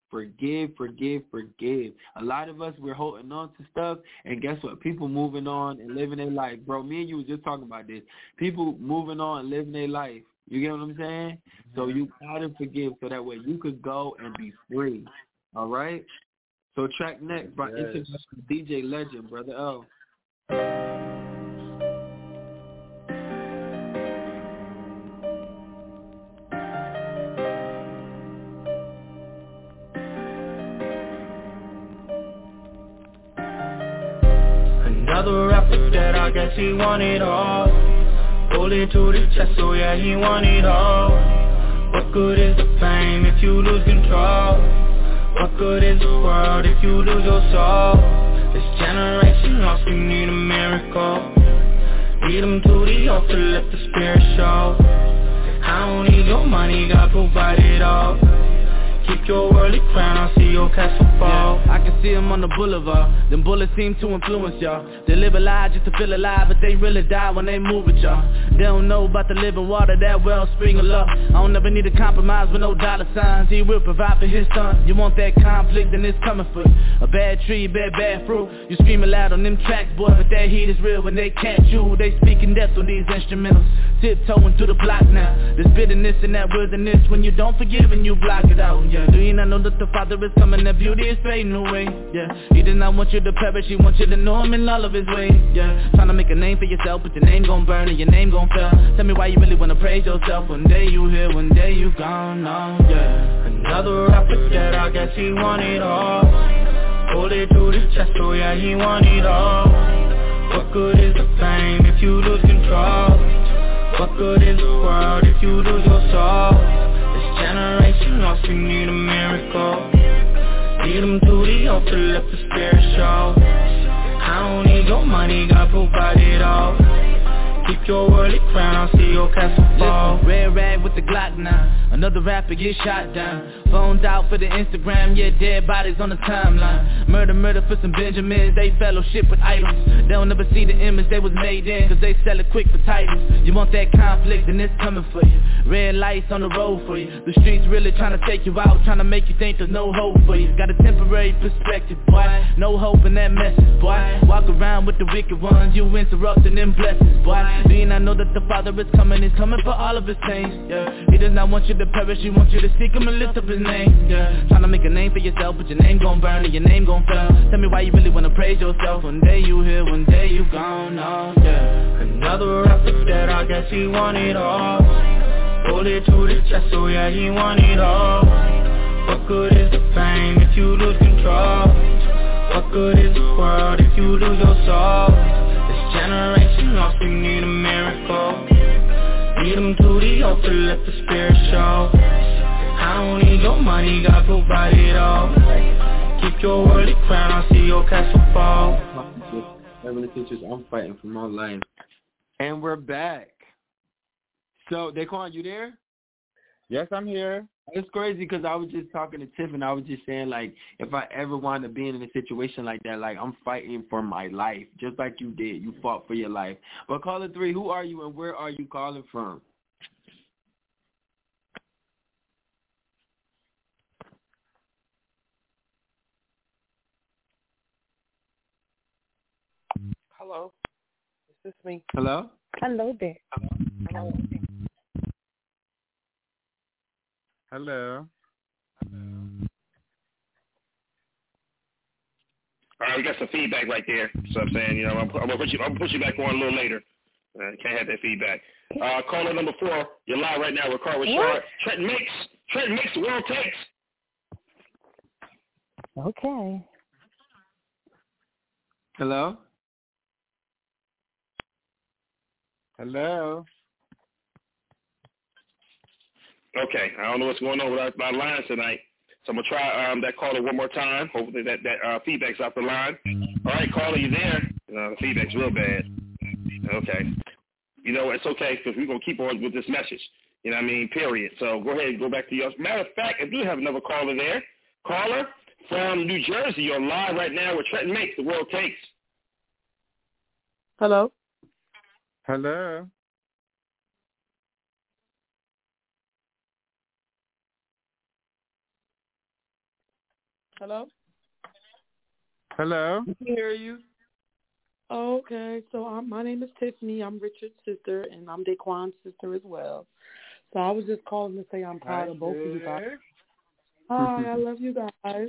Speaker 6: Forgive, forgive, forgive. A lot of us, we're holding on to stuff, and guess what? People moving on and living their life. Bro, me and you were just talking about this. People moving on and living their life. You get what I'm saying? Mm-hmm. So you got to forgive so that way you could go and be free. All right? So track next by yes. International D J Legend, Brother L.
Speaker 8: Another rapper that I guess he want it all. Hold it to the chest, so yeah, he want it all. What good is the fame if you lose control? What good is the world if you lose your soul? This generation lost, we need a miracle. Lead them to the altar, let the spirit show. I don't need your money, God provide it all. Keep your worldly crown, I'll see your castle fall. Yeah, I can see them on the boulevard. Them bullets seem to influence y'all. They live a lie just to feel alive, but they really die when they move with y'all. They don't know about the living water, that wellspring of love. I don't ever need to compromise with no dollar signs. He will provide for his son. You want that conflict, then it's coming for you. A bad tree, bad, bad fruit. You screaming loud on them tracks, boy, but that heat is real when they catch you. They speaking death on these instrumentals. Tiptoeing through the block now. There's bitterness in that wilderness when you don't forgive and you block it out. Yeah, do you not know that the Father is coming, that beauty is fading away? Yeah, He does not want you to perish, He wants you to know Him in all of His ways. Yeah, trying to make a name for yourself, but your name gon' burn and your name gon' fail. Tell me why you really wanna praise yourself. One day you here, one day you gone, no, yeah. Another rapper that I guess he want it all. Hold it to the chest, so yeah, he want it all. What good is the fame if you lose control? What good is the world if you lose your soul? This generation lost, we need a miracle. Lead them to the altar, let the spirit show. I don't need your money, God provide it all. Keep your worldly crown, I'll see your castle fall. Listen, red rag with the Glock now. Another rapper get shot down. Phones out for the Instagram, yeah, dead bodies on the timeline. Murder, murder for some Benjamins, they fellowship with idols. They'll never see the image they was made in, cause they sell it quick for titles. You want that conflict, then it's coming for you. Red lights on the road for you. The streets really trying to take you out, trying to make you think there's no hope for you. Got a temporary perspective, boy. No hope in that message, boy. Walk around with the wicked ones, you interrupting them blessings, boy. Do you not know that the Father is coming? He's coming for all of His saints, yeah. He does not want you to perish, He wants you to seek Him and lift up His name, yeah. Trying to make a name for yourself, but your name gon' burn and your name gon' fail. Tell me why you really wanna praise yourself. One day you here, one day you gone, oh yeah. Another rapper that I guess he want it all. Hold it to the chest, so yeah, he want it all. What good is the fame if you lose control? What good is the world if you lose your soul? This generation lost, we need a miracle. Lead them to the altar, let the spirit show. I don't need your money, God provide it all. Keep your worldly crown, I'll see your castle fall.
Speaker 6: Seven teachers, I'm fighting for my life. And we're back. So, Daquan, you there?
Speaker 9: Yes, I'm here.
Speaker 6: It's crazy because I was just talking to Tiff and I was just saying, like, if I ever wind up being in a situation like that, like, I'm fighting for my life, just like you did. You fought for your life. But caller three, who are you and where are you calling from?
Speaker 14: Hello. Is this me?
Speaker 6: Hello?
Speaker 1: Hello there.
Speaker 14: Hello.
Speaker 9: Hello.
Speaker 7: All right, we got some feedback right there. So I'm saying, you know, I'm, I'm gonna put you, I'm gonna put you back on a little later. Uh, can't have that feedback. Uh, caller number four, you're live right now with Carl Richard. Trenton Makes, Trenton Makes the world takes.
Speaker 1: Okay.
Speaker 6: Hello.
Speaker 9: Hello.
Speaker 7: Okay, I don't know what's going on with our, my lines tonight, so I'm gonna try um, that caller one more time. Hopefully that that uh, feedback's off the line. All right, caller, you there? Uh, the feedback's real bad. Okay, you know it's okay because we're gonna keep on with this message. You know what I mean? Period. So go ahead and go back to yours. Matter of fact, I do have another caller there. Caller from New Jersey, you're live right now with Trenton Makes the World Takes.
Speaker 14: Hello.
Speaker 9: Hello.
Speaker 14: Hello?
Speaker 9: Hello?
Speaker 6: We can hear you.
Speaker 14: Oh, okay. So um, my name is Tiffany. I'm Richard's sister, and I'm Daquan's sister as well. So I was just calling to say I'm proud
Speaker 9: Hi,
Speaker 14: of both
Speaker 9: sis.
Speaker 14: of you guys. Hi, I love you guys.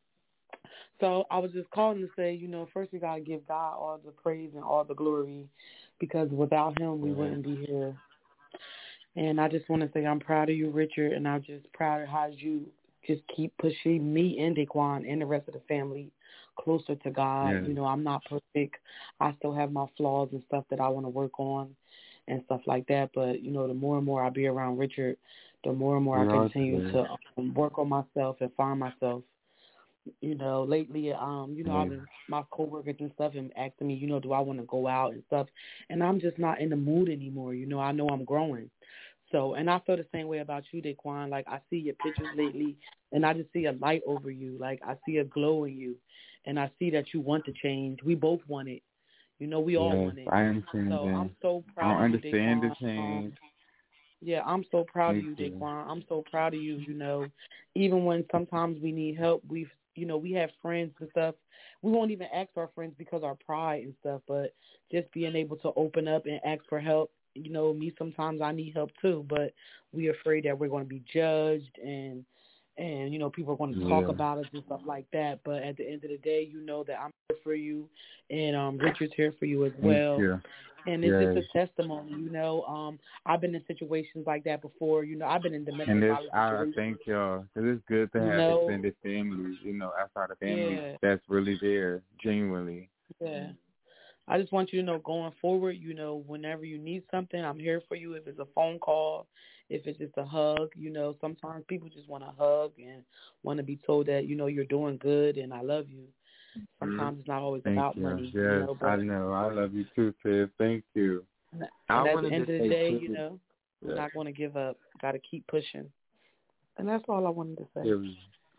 Speaker 14: So I was just calling to say, you know, first we got to give God all the praise and all the glory, because without him we wouldn't be here. And I just want to say I'm proud of you, Richard, and I'm just proud of how you just keep pushing me and Daquan and the rest of the family closer to God.
Speaker 9: Yes.
Speaker 14: You know, I'm not perfect. I still have my flaws and stuff that I want to work on and stuff like that. But, you know, the more and more I be around Richard, the more and more
Speaker 9: We
Speaker 14: I
Speaker 9: are
Speaker 14: continue
Speaker 9: good.
Speaker 14: to um, work on myself and find myself. You know, lately, um, you know,
Speaker 9: Yeah.
Speaker 14: I've been, my coworkers and stuff and asking me, you know, do I want to go out and stuff? And I'm just not in the mood anymore. You know, I know I'm growing. So, and I feel the same way about you, Daquan. Like, I see your pictures lately, and I just see a light over you. Like, I see a glow in you, and I see that you want to change. We both want it. You know, we all
Speaker 9: Yes,
Speaker 14: want it.
Speaker 9: I understand
Speaker 14: So
Speaker 9: that.
Speaker 14: I'm so
Speaker 9: I
Speaker 14: proud
Speaker 9: don't
Speaker 14: of you,
Speaker 9: understand the
Speaker 14: Daquan.
Speaker 9: change.
Speaker 14: Um, yeah, I'm so proud
Speaker 9: Me
Speaker 14: of you,
Speaker 9: too.
Speaker 14: Daquan. I'm so proud of you, you know. Even when sometimes we need help, we've, you know, we have friends and stuff. We won't even ask our friends because our pride and stuff, but just being able to open up and ask for help. You know, me, sometimes I need help too, but we're afraid that we're going to be judged and, and you know, people are going to talk
Speaker 9: Yeah.
Speaker 14: about us and stuff like that. But at the end of the day, you know that I'm here for you, and um, Richard's here for you as well.
Speaker 9: Thank you.
Speaker 14: And it's
Speaker 9: Yes.
Speaker 14: just a testimony, you know. Um, I've been in situations like that before. You know, I've been in domestic
Speaker 9: And this,
Speaker 14: violence
Speaker 9: I
Speaker 14: situations.
Speaker 9: thank y'all. 'Cause it's good to
Speaker 14: You
Speaker 9: have
Speaker 14: know?
Speaker 9: extended families, you know, outside of families
Speaker 14: Yeah.
Speaker 9: that's really there, genuinely.
Speaker 14: Yeah. I just want you to know going forward, you know, whenever you need something, I'm here for you. If it's a phone call, if it's just a hug, you know, sometimes people just want a hug and want to be told that, you know, you're doing good and I love you. Sometimes
Speaker 9: Mm-hmm.
Speaker 14: it's not always
Speaker 9: Thank
Speaker 14: about
Speaker 9: you.
Speaker 14: money.
Speaker 9: Yes,
Speaker 14: you know, but,
Speaker 9: I know. I love you too, Tiff. Thank you.
Speaker 14: And
Speaker 6: I
Speaker 14: at the
Speaker 6: wanted
Speaker 14: end
Speaker 6: to
Speaker 14: of the
Speaker 6: say
Speaker 14: day,
Speaker 6: too-
Speaker 14: you know, we're
Speaker 9: Yeah.
Speaker 14: not going to give up. Got to keep pushing. And that's all I wanted to say.
Speaker 9: Yeah.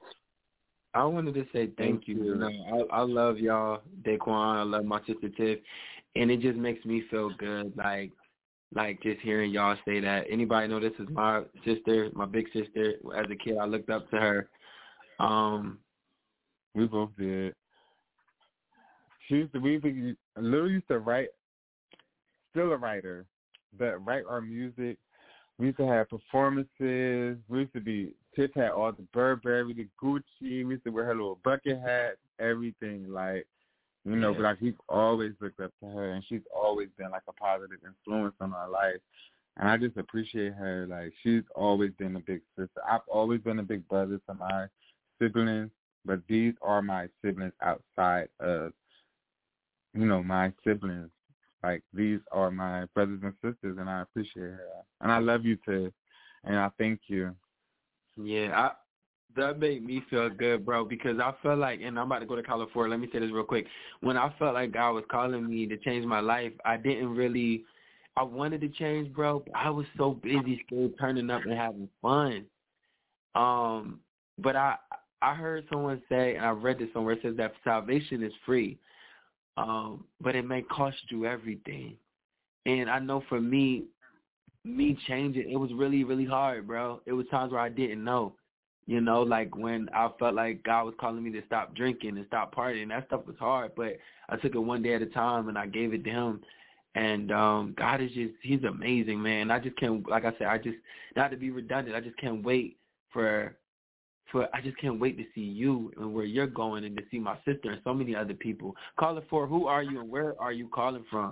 Speaker 6: I wanted to say thank,
Speaker 9: Thank
Speaker 6: you.
Speaker 9: you.
Speaker 6: You know, I, I love y'all, Daquan. I love my sister Tiff, and it just makes me feel good. Like, like just hearing y'all say that. Anybody know this is my sister, my big sister. As a kid, I looked up to her. Um,
Speaker 9: we both did. She used to, we we literally used to write. Still a writer, but write our music. We used to have performances. We used to be, Tiff had all the Burberry, the Gucci. We used to wear her little bucket hat, everything. Like, you know,
Speaker 6: Yeah.
Speaker 9: but like we've always looked up to her, and she's always been like a positive influence on our life. And I just appreciate her. Like, she's always been a big sister. I've always been a big brother to my siblings, but these are my siblings outside of, you know, my siblings. Like, these are my brothers and sisters, and I appreciate her. And I love you, too, and I thank you.
Speaker 6: Yeah, I, that made me feel good, bro, because I felt like, and I'm about to go to California. Let me say this real quick. When I felt like God was calling me to change my life, I didn't really, I wanted to change, bro, but I was so busy still turning up and having fun. Um, but I, I heard someone say, and I read this somewhere, it says that salvation is free. Um, but it may cost you everything. And I know for me, me changing, it was really, really hard, bro. It was times where I didn't know, you know, like when I felt like God was calling me to stop drinking and stop partying. That stuff was hard, but I took it one day at a time and I gave it to him. And um, God is just, he's amazing, man. I just can't, like I said, I just, not to be redundant, I just can't wait for For I just can't wait to see you and where you're going and to see my sister and so many other people. Caller four, who are you and where are you calling from?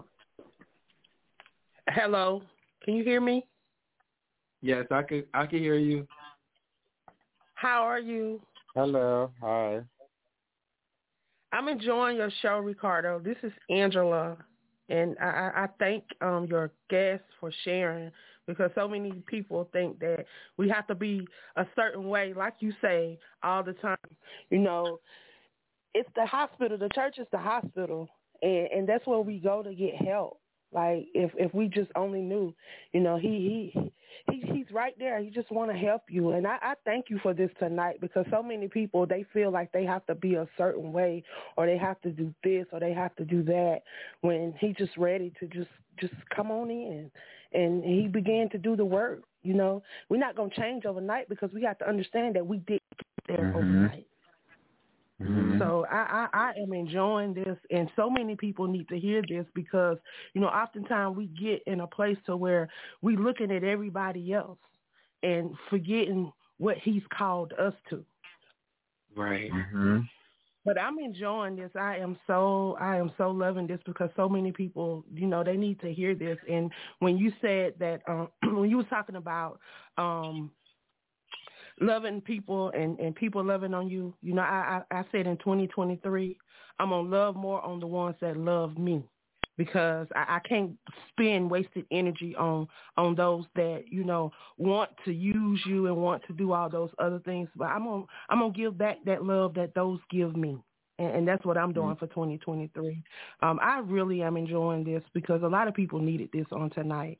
Speaker 14: Hello. Can you hear me?
Speaker 6: Yes, I can I can hear you.
Speaker 14: How are you?
Speaker 9: Hello. Hi.
Speaker 14: I'm enjoying your show, Ricardo. This is Angela, and I, I thank um, your guest for sharing, because so many people think that we have to be a certain way, like you say, all the time. You know, it's the hospital. The church is the hospital, and, and that's where we go to get help. Like, if, if we just only knew, you know, he he, he he's right there. He just want to help you. And I, I thank you for this tonight, because so many people, they feel like they have to be a certain way, or they have to do this, or they have to do that, when he just ready to just, just come on in. And he began to do the work. You know, we're not going to change overnight, because we have to understand that we did get there
Speaker 9: mm-hmm.
Speaker 14: overnight.
Speaker 9: Mm-hmm.
Speaker 14: So I, I, I am enjoying this, and so many people need to hear this because, you know, oftentimes we get in a place to where we looking at everybody else and forgetting what he's called us to.
Speaker 6: Right.
Speaker 9: Mm-hmm.
Speaker 14: But I'm enjoying this. I am so I am so loving this because so many people, you know, they need to hear this. And when you said that, um, when you was talking about um, loving people and, and people loving on you, you know, I, I, I said in twenty twenty-three, I'm going to love more on the ones that love me because I, I can't spend wasted energy on, on those that, you know, want to use you and want to do all those other things. But I'm going I'm gonna give back that love that those give me. And, and that's what I'm doing mm-hmm. for twenty twenty-three. Um, I really am enjoying this because a lot of people needed this on tonight.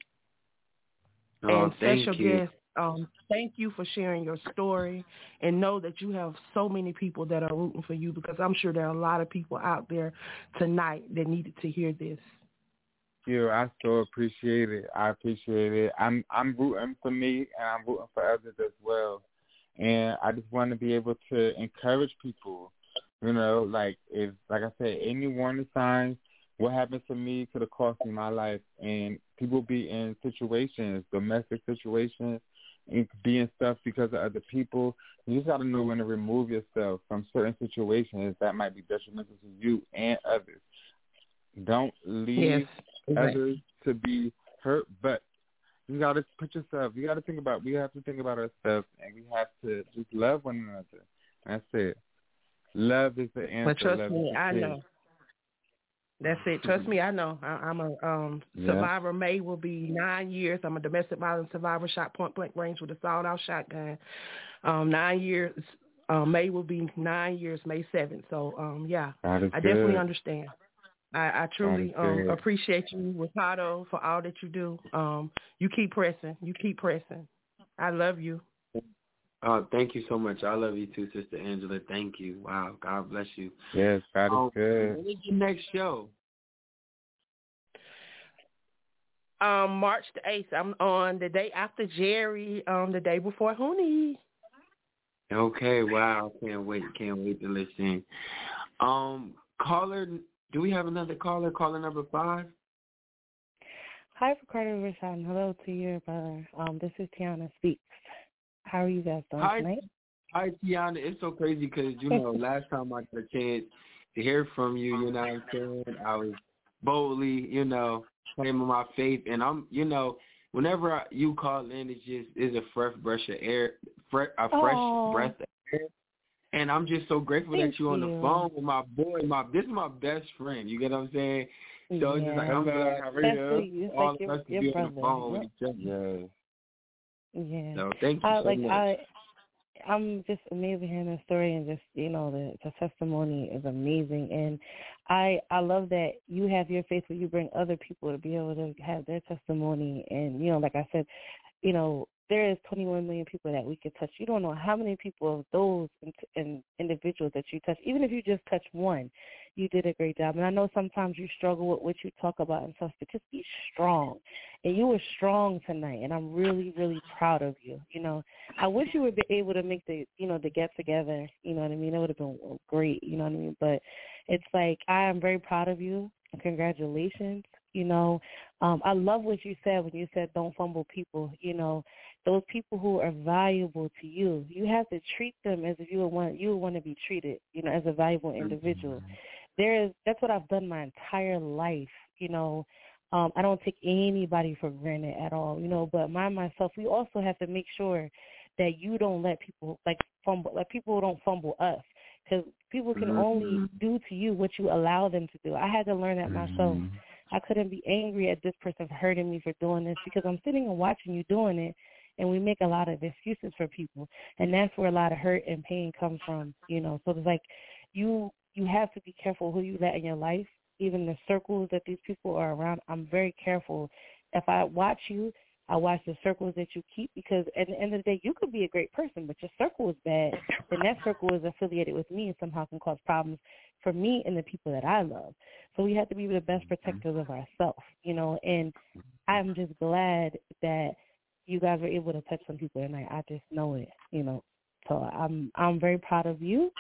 Speaker 6: Oh,
Speaker 14: and
Speaker 6: thank
Speaker 14: special
Speaker 6: you.
Speaker 14: guest, um, thank you for sharing your story, and know that you have so many people that are rooting for you because I'm sure there are a lot of people out there tonight that needed to hear this.
Speaker 9: You, I so appreciate it. I appreciate it. I'm I'm rooting for me, and I'm rooting for others as well. And I just want to be able to encourage people. You know, like if, like I said, any warning signs, what happened to me could have cost me my life. And people be in situations, domestic situations, and being stuff because of other people. You just got to know when to remove yourself from certain situations that might be detrimental to you and others. Don't leave
Speaker 14: yes.
Speaker 9: others to be hurt, but you got to put yourself, you got to think about, we have to think about ourselves, and we have to just love one another. That's it. Love is the answer.
Speaker 14: But trust
Speaker 9: love
Speaker 14: me, I
Speaker 9: key.
Speaker 14: know. That's it. Trust me, I know. I, I'm a um,
Speaker 9: yeah.
Speaker 14: survivor. May will be nine years. I'm a domestic violence survivor, shot point blank range with a sawed-off shotgun. Um, nine years. Um, May will be nine years, May seventh. So, um, yeah, I
Speaker 9: good.
Speaker 14: definitely understand. I, I truly um,
Speaker 9: good.
Speaker 14: appreciate you, Ricardo, for all that you do. Um, you keep pressing. You keep pressing. I love you.
Speaker 6: Oh, thank you so much. I love you too, Sister Angela. Thank you. Wow. God bless you.
Speaker 9: Yes, God is
Speaker 6: um,
Speaker 9: good.
Speaker 6: When is your next show?
Speaker 14: Um, March the eighth. I'm on the day after Jerry, um, the day before Hooney.
Speaker 6: Okay, wow. Can't wait. Can't wait to listen. Um, caller, do we have another caller? Caller number five?
Speaker 15: Hi, Ricardo Rashad. Hello to your brother. Um, this is Tiana Speaks. How are you guys doing
Speaker 6: hi,
Speaker 15: tonight?
Speaker 6: Hi, Tiana. It's so crazy because, you know, last time I got a chance to hear from you, you know what I'm saying, I was boldly, you know, claiming my faith. And I'm, you know, whenever I, you call in, it's just, it's a fresh breath of air, fresh, a fresh
Speaker 15: Aww.
Speaker 6: breath of air. And I'm just so grateful
Speaker 15: Thank
Speaker 6: that you're on
Speaker 15: you.
Speaker 6: the phone with my boy. My This is my best friend. You get what I'm saying? So
Speaker 15: yeah.
Speaker 6: it's just like, I'm glad
Speaker 9: How
Speaker 15: are you?
Speaker 6: all
Speaker 15: like
Speaker 6: of
Speaker 15: your,
Speaker 6: us to
Speaker 15: your
Speaker 6: be
Speaker 15: brother.
Speaker 6: on the phone
Speaker 15: Yep.
Speaker 6: with each other.
Speaker 9: Yes.
Speaker 15: Yeah.
Speaker 6: So thank you
Speaker 15: I,
Speaker 6: so
Speaker 15: like,
Speaker 6: much.
Speaker 15: I, I'm just amazing hearing the story, and just, you know, the, the testimony is amazing. And I I love that you have your faith where you bring other people to be able to have their testimony. And, you know, like I said, you know, there is twenty-one million people that we could touch. You don't know how many people of those and, and individuals that you touch. Even if you just touch one, you did a great job. And I know sometimes you struggle with what you talk about and stuff, but just be strong. And you were strong tonight, and I'm really, really proud of you. You know, I wish you would be able to make the, you know, the get together. You know what I mean? It would have been great. You know what I mean? But it's like, I am very proud of you. Congratulations. You know, um, I love what you said when you said don't fumble people. You know, those people who are valuable to you, you have to treat them as if you would want you would want to be treated. You know, as a valuable individual. There is that's what I've done my entire life. You know, um, I don't take anybody for granted at all. You know, but my myself, we also have to make sure that you don't let people like fumble, like people don't fumble us. Because people can only do to you what you allow them to do. I had to learn that myself. I couldn't be angry at this person hurting me for doing this because I'm sitting and watching you doing it, and we make a lot of excuses for people, and that's where a lot of hurt and pain comes from, you know. So it's like you you have to be careful who you let in your life, even the circles that these people are around. I'm very careful. If I watch you, I watch the circles that you keep, because at the end of the day, you could be a great person, but your circle is bad, then that circle is affiliated with me and somehow can cause problems for me and the people that I love. So we have to be the best protectors of ourselves, you know, and I'm just glad that you guys were able to touch some people tonight. I just know it, you know. So I'm I'm very proud of you,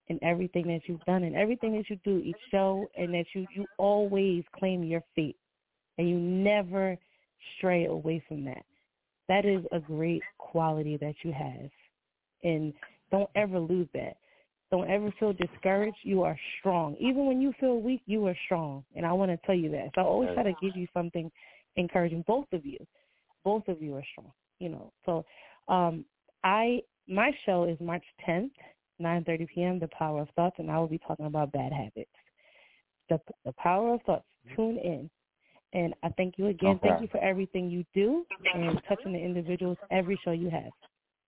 Speaker 15: in everything that you've done and everything that you do, each show, and that you, you always claim your faith and you never stray away from that. That is a great quality that you have. And don't ever lose that. Don't ever feel discouraged. You are strong. Even when you feel weak, you are strong. And I want to tell you that. So I always try to give you something encouraging. Both of you. Both of you are strong. You know. So um, I my show is March tenth, nine thirty p.m., The Power of Thoughts, and I will be talking about bad habits. The, the Power of Thoughts. Tune in. And I thank you again. Okay. Thank you for everything you do and touching the individuals every show you have.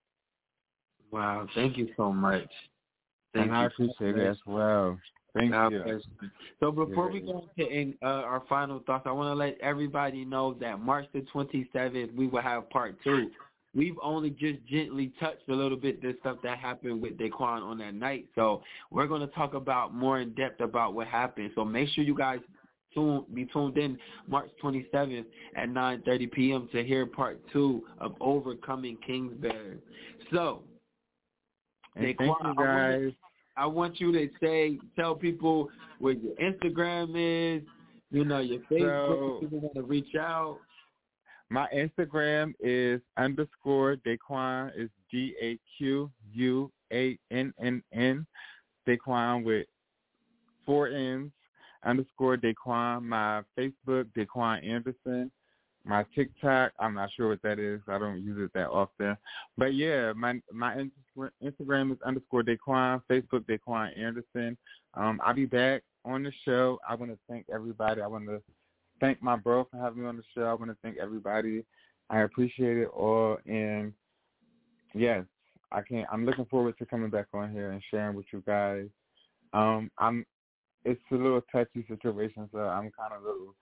Speaker 6: Wow. Thank you so much. Thank
Speaker 9: and
Speaker 6: you
Speaker 9: I appreciate so it as well. Thank
Speaker 6: God
Speaker 9: you.
Speaker 6: Bless you. So before
Speaker 9: yeah.
Speaker 6: we go into in, uh, our final thoughts, I want to let everybody know that March the twenty-seventh, we will have part two. We've only just gently touched a little bit the stuff that happened with Daquan on that night. So we're going to talk about more in depth about what happened. So make sure you guys tune, be tuned in March twenty-seventh at nine thirty p.m. to hear part two of Overcoming Kingsbury. So,
Speaker 9: and
Speaker 6: Daquan,
Speaker 9: thank you guys.
Speaker 6: I want you to say, tell people where your Instagram is, you know, your Facebook, if people want to reach out.
Speaker 9: My Instagram is underscore Daquan, is D A Q U A N N N, Daquan with four N's, underscore Daquan. My Facebook, Daquan Anderson. My TikTok, I'm not sure what that is. I don't use it that often. But, yeah, my my Instagram is underscore Daquan, Facebook, Daquan Anderson. Um, I'll be back on the show. I want to thank everybody. I want to thank my bro for having me on the show. I want to thank everybody. I appreciate it all. And, yes, I can't. I'm looking forward to coming back on here and sharing with you guys. Um, I'm. It's a little touchy situation, so I'm kind of a little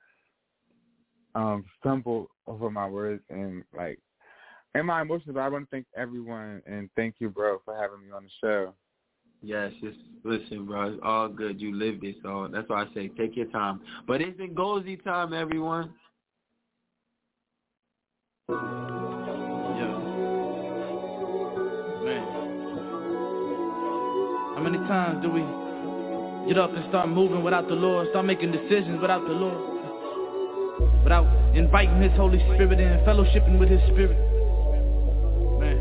Speaker 9: um, stumbled over my words and, like, and my emotions. But I want to thank everyone, and thank you, bro, for having me on the show.
Speaker 6: Yes, just listen, bro. It's all good. You lived it, so that's why I say take your time. But it's Ngozi time, everyone.
Speaker 8: Yeah. Man. How many times do we get up and start moving without the Lord, start making decisions without the Lord, without inviting His Holy Spirit in, fellowshipping with His Spirit? Man.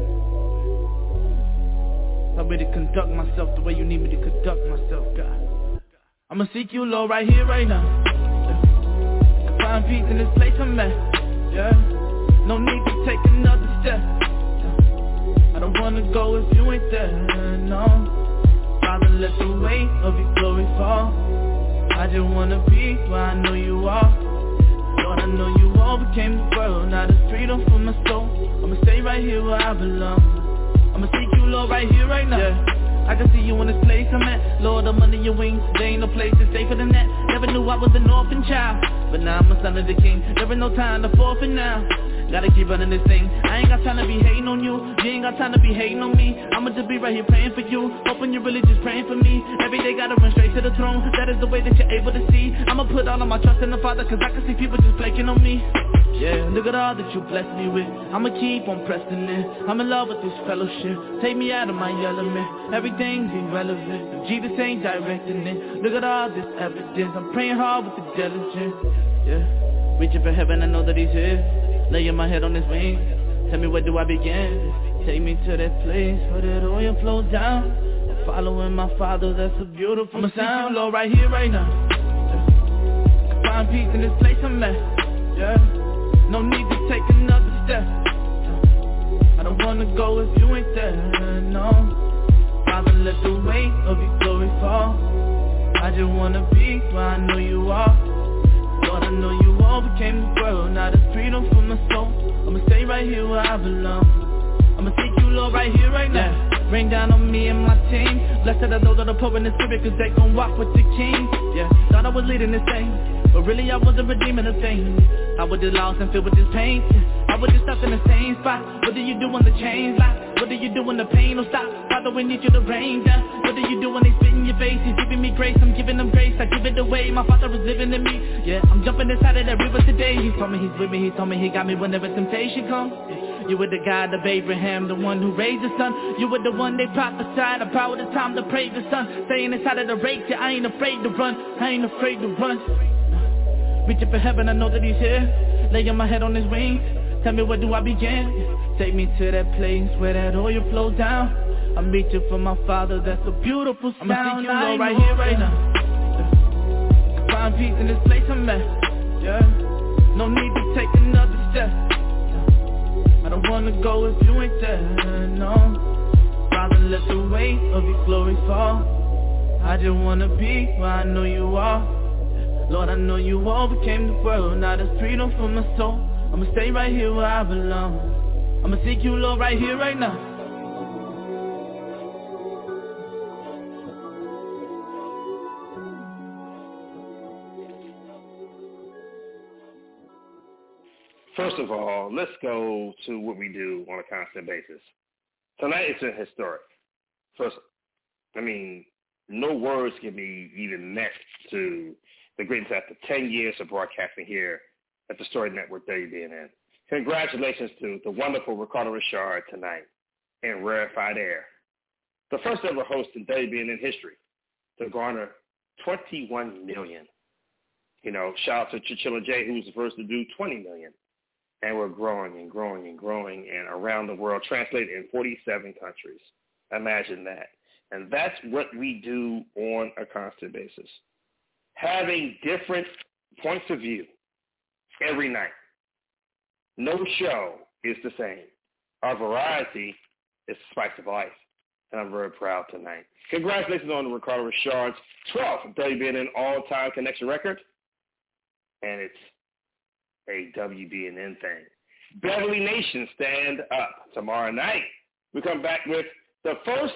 Speaker 8: Help me to conduct myself the way you need me to conduct myself, God. I'ma seek you, Lord, right here, right now. Yeah. Find peace in this place I'm at. Yeah. No need to take another step. Yeah. I don't wanna go if you ain't there, no. Father, let the weight of your glory fall. I just wanna be where I know you are. Lord, I know you overcame the world. Now there's freedom for my soul. I'ma stay right here where I belong. I'ma seek you, Lord, right here, right now. Yeah. I can see you in this place I'm at. Lord, I'm under your wings. There ain't no place that's safer than that. Never knew I was an orphan child, but now I'm a son of the king. There ain't no time to forfeit now. Gotta keep running this thing. I ain't got time to be hating on you. You ain't got time to be hating on me. I'ma just be right here praying for you, hoping you're really just praying for me. Every day gotta run straight to the throne. That is the way that you're able to see. I'ma put all of my trust in the Father, cause I can see people just flaking on me. Yeah, look at all that you blessed me with. I'ma keep on pressing in. I'm in love with this fellowship. Take me out of my element. Everything's irrelevant if Jesus ain't directing it. Look at all this evidence. I'm praying hard with the diligence. Yeah, reaching for heaven, I know that He's here. Laying my head on His wings. Tell me, where do I begin? Take me to that place where that oil flows down. I'm following my Father, that's a beautiful I'ma sound. I'ma seek you, Lord, right here, right now. Yeah. Find peace in this place I'm at. Yeah. No need to take another step. I don't wanna go if you ain't there, no. Father, let the weight of your glory fall. I just wanna be where I know you are. Lord, I know you overcame the world. Now there's freedom for my soul. I'ma stay right here where I belong. I'ma seek you, Lord, right here, right now. Yeah. Rain down on me and my team. Blessed are those that are poor in the spirit, cause they gon' walk with the King. Yeah, thought I was leading this thing, but really I wasn't redeeming a thing. I was just lost and filled with this pain. I was just stuck in the same spot. What do you do when the chains lock? What do you do when the pain don't stop? Father, we need you to rain down. What do you do when they spit in your face? He's giving me grace, I'm giving them grace. I give it away, my Father is living in me. Yeah, I'm jumping inside of that river today. He told me He's with me, He told me He got me whenever temptation comes.
Speaker 13: You were the God of Abraham, the one who raised the son. You were the one they prophesied about. It's time to praise the son. Staying inside of the race, yeah, I ain't afraid to run. I ain't afraid to run. Reaching for heaven, I know that he's here. Laying my head on his wings. Tell me, where do I begin? Take me to that place where that oil flows down. I'm reaching for my Father, that's a beautiful sound. I'ma seek you, Lord, right here, right now. Yeah. Find peace in this place I'm at. Yeah. No need to take another step. Yeah. I don't wanna go if you ain't there, no. Father, let the weight of your glory fall. I just wanna be where I know you are. Lord, I know you overcame the world. Now there's freedom for my soul. I'ma stay right here where I belong. I'ma seek you, Lord, right here, right now.
Speaker 7: First of all, let's go to what we do on a constant basis. Tonight it's a historic. First, I mean, no words can be even next to the greatness after ten years of broadcasting here at the Story Network W B N N. Congratulations to the wonderful Ricardo Richard tonight in Rarefied Air, the first ever host in W B N N history to garner twenty-one million dollars. You know, shout out to Chichilla J, who was the first to do twenty million dollars. And we're growing and growing and growing and around the world, translated in forty-seven countries. Imagine that. And that's what we do on a constant basis. Having different points of view every night. No show is the same. Our variety is the spice of life. And I'm very proud tonight. Congratulations on Ricardo Richard's twelfth W B N N all-time connection record. And it's a W B N N thing. Beverly Nation, stand up. Tomorrow night, we come back with the first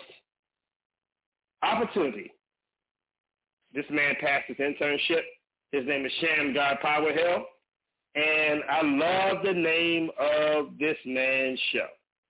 Speaker 7: opportunity. This man passed his internship. His name is Sham God Power Hill. And I love the name of this man's show.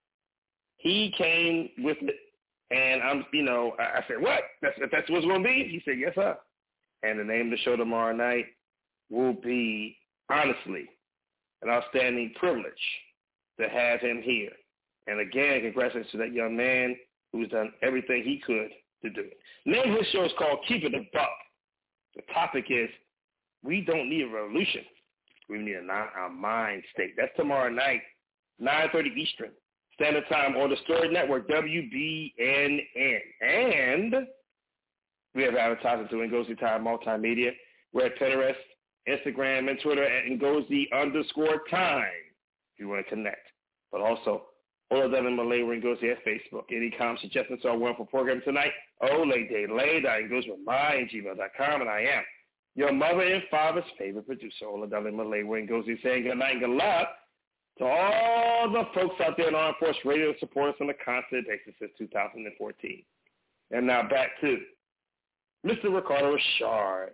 Speaker 7: He came with it. And I'm, you know, I, I said, what? That's, that's what's going to be? He said, yes, sir. And the name of the show tomorrow night will be, honestly, an outstanding privilege to have him here. And again, congratulations to that young man who's done everything he could to do it. The name of his show is called Keep It a Buck. The topic is, we don't need a revolution. We need a, a mind state. That's tomorrow night, nine thirty Eastern Standard Time on the Story Network, W B N N. And we have advertising through Ngozi Time Multimedia. We're at Pinterest, Instagram, and Twitter at Ngozi underscore time if you want to connect. But also, Oladele Malay Ngozi at Facebook. Any comments, suggestions, or one for program tonight? Oladele.ngozi@my gmail dot com, and I am your mother and father's favorite producer, Oladele Malay Ngozi, saying good night and good luck to all the folks out there in Armed Force Radio support us on a constant basis since two thousand fourteen. And now back to Mister Ricardo Richard.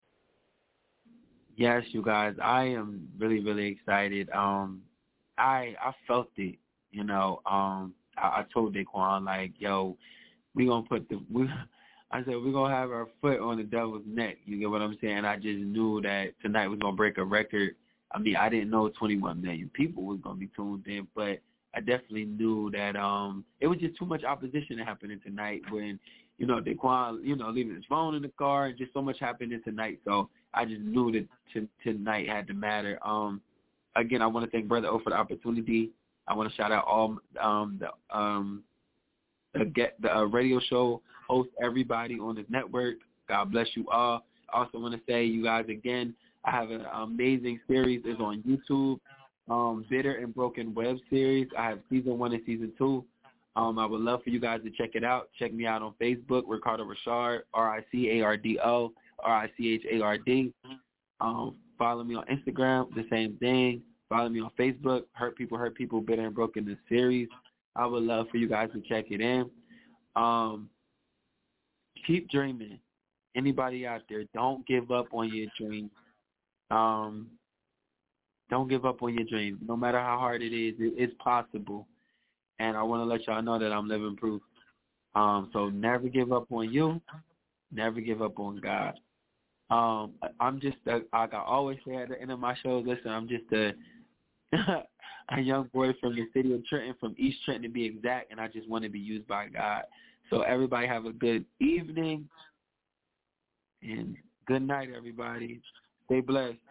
Speaker 16: Yes, you guys, I am really, really excited. Um, I I felt it, you know. Um, I, I told Daquan, like, yo, we gonna put the we. I said we're gonna have our foot on the devil's neck. You get what I'm saying? I just knew that tonight was gonna break a record. I mean, I didn't know twenty-one million people was gonna be tuned in, but I definitely knew that um, it was just too much opposition happening tonight. When you know Daquan, you know, leaving his phone in the car, and just so much happening tonight. So I just knew that t- tonight had to matter. Um, again, I want to thank Brother O for the opportunity. I want to shout out all um, the um, the, get, the uh, radio show hosts, everybody on this network. God bless you all. I also want to say, you guys, again, I have an amazing series. It's on YouTube, um, Bitter and Broken web series. I have season one and season two. Um, I would love for you guys to check it out. Check me out on Facebook, Ricardo Richard, R I C A R D O, R I C H A R D. Um, follow me on Instagram, the same thing. Follow me on Facebook, Hurt People, Hurt People, Bitter and Broken, the series. I would love for you guys to check it in. Um, keep dreaming. Anybody out there, don't give up on your dreams. Um, don't give up on your dreams. No matter how hard it is, it, it's possible. And I want to let y'all know that I'm living proof. Um, so never give up on you. Never give up on God. Um, I'm just, a, like I always say at the end of my shows, listen, I'm just a, a young boy from the city of Trenton, from East Trenton to be exact, and I just want to be used by God. So everybody have a good evening, and good night, everybody. Stay blessed.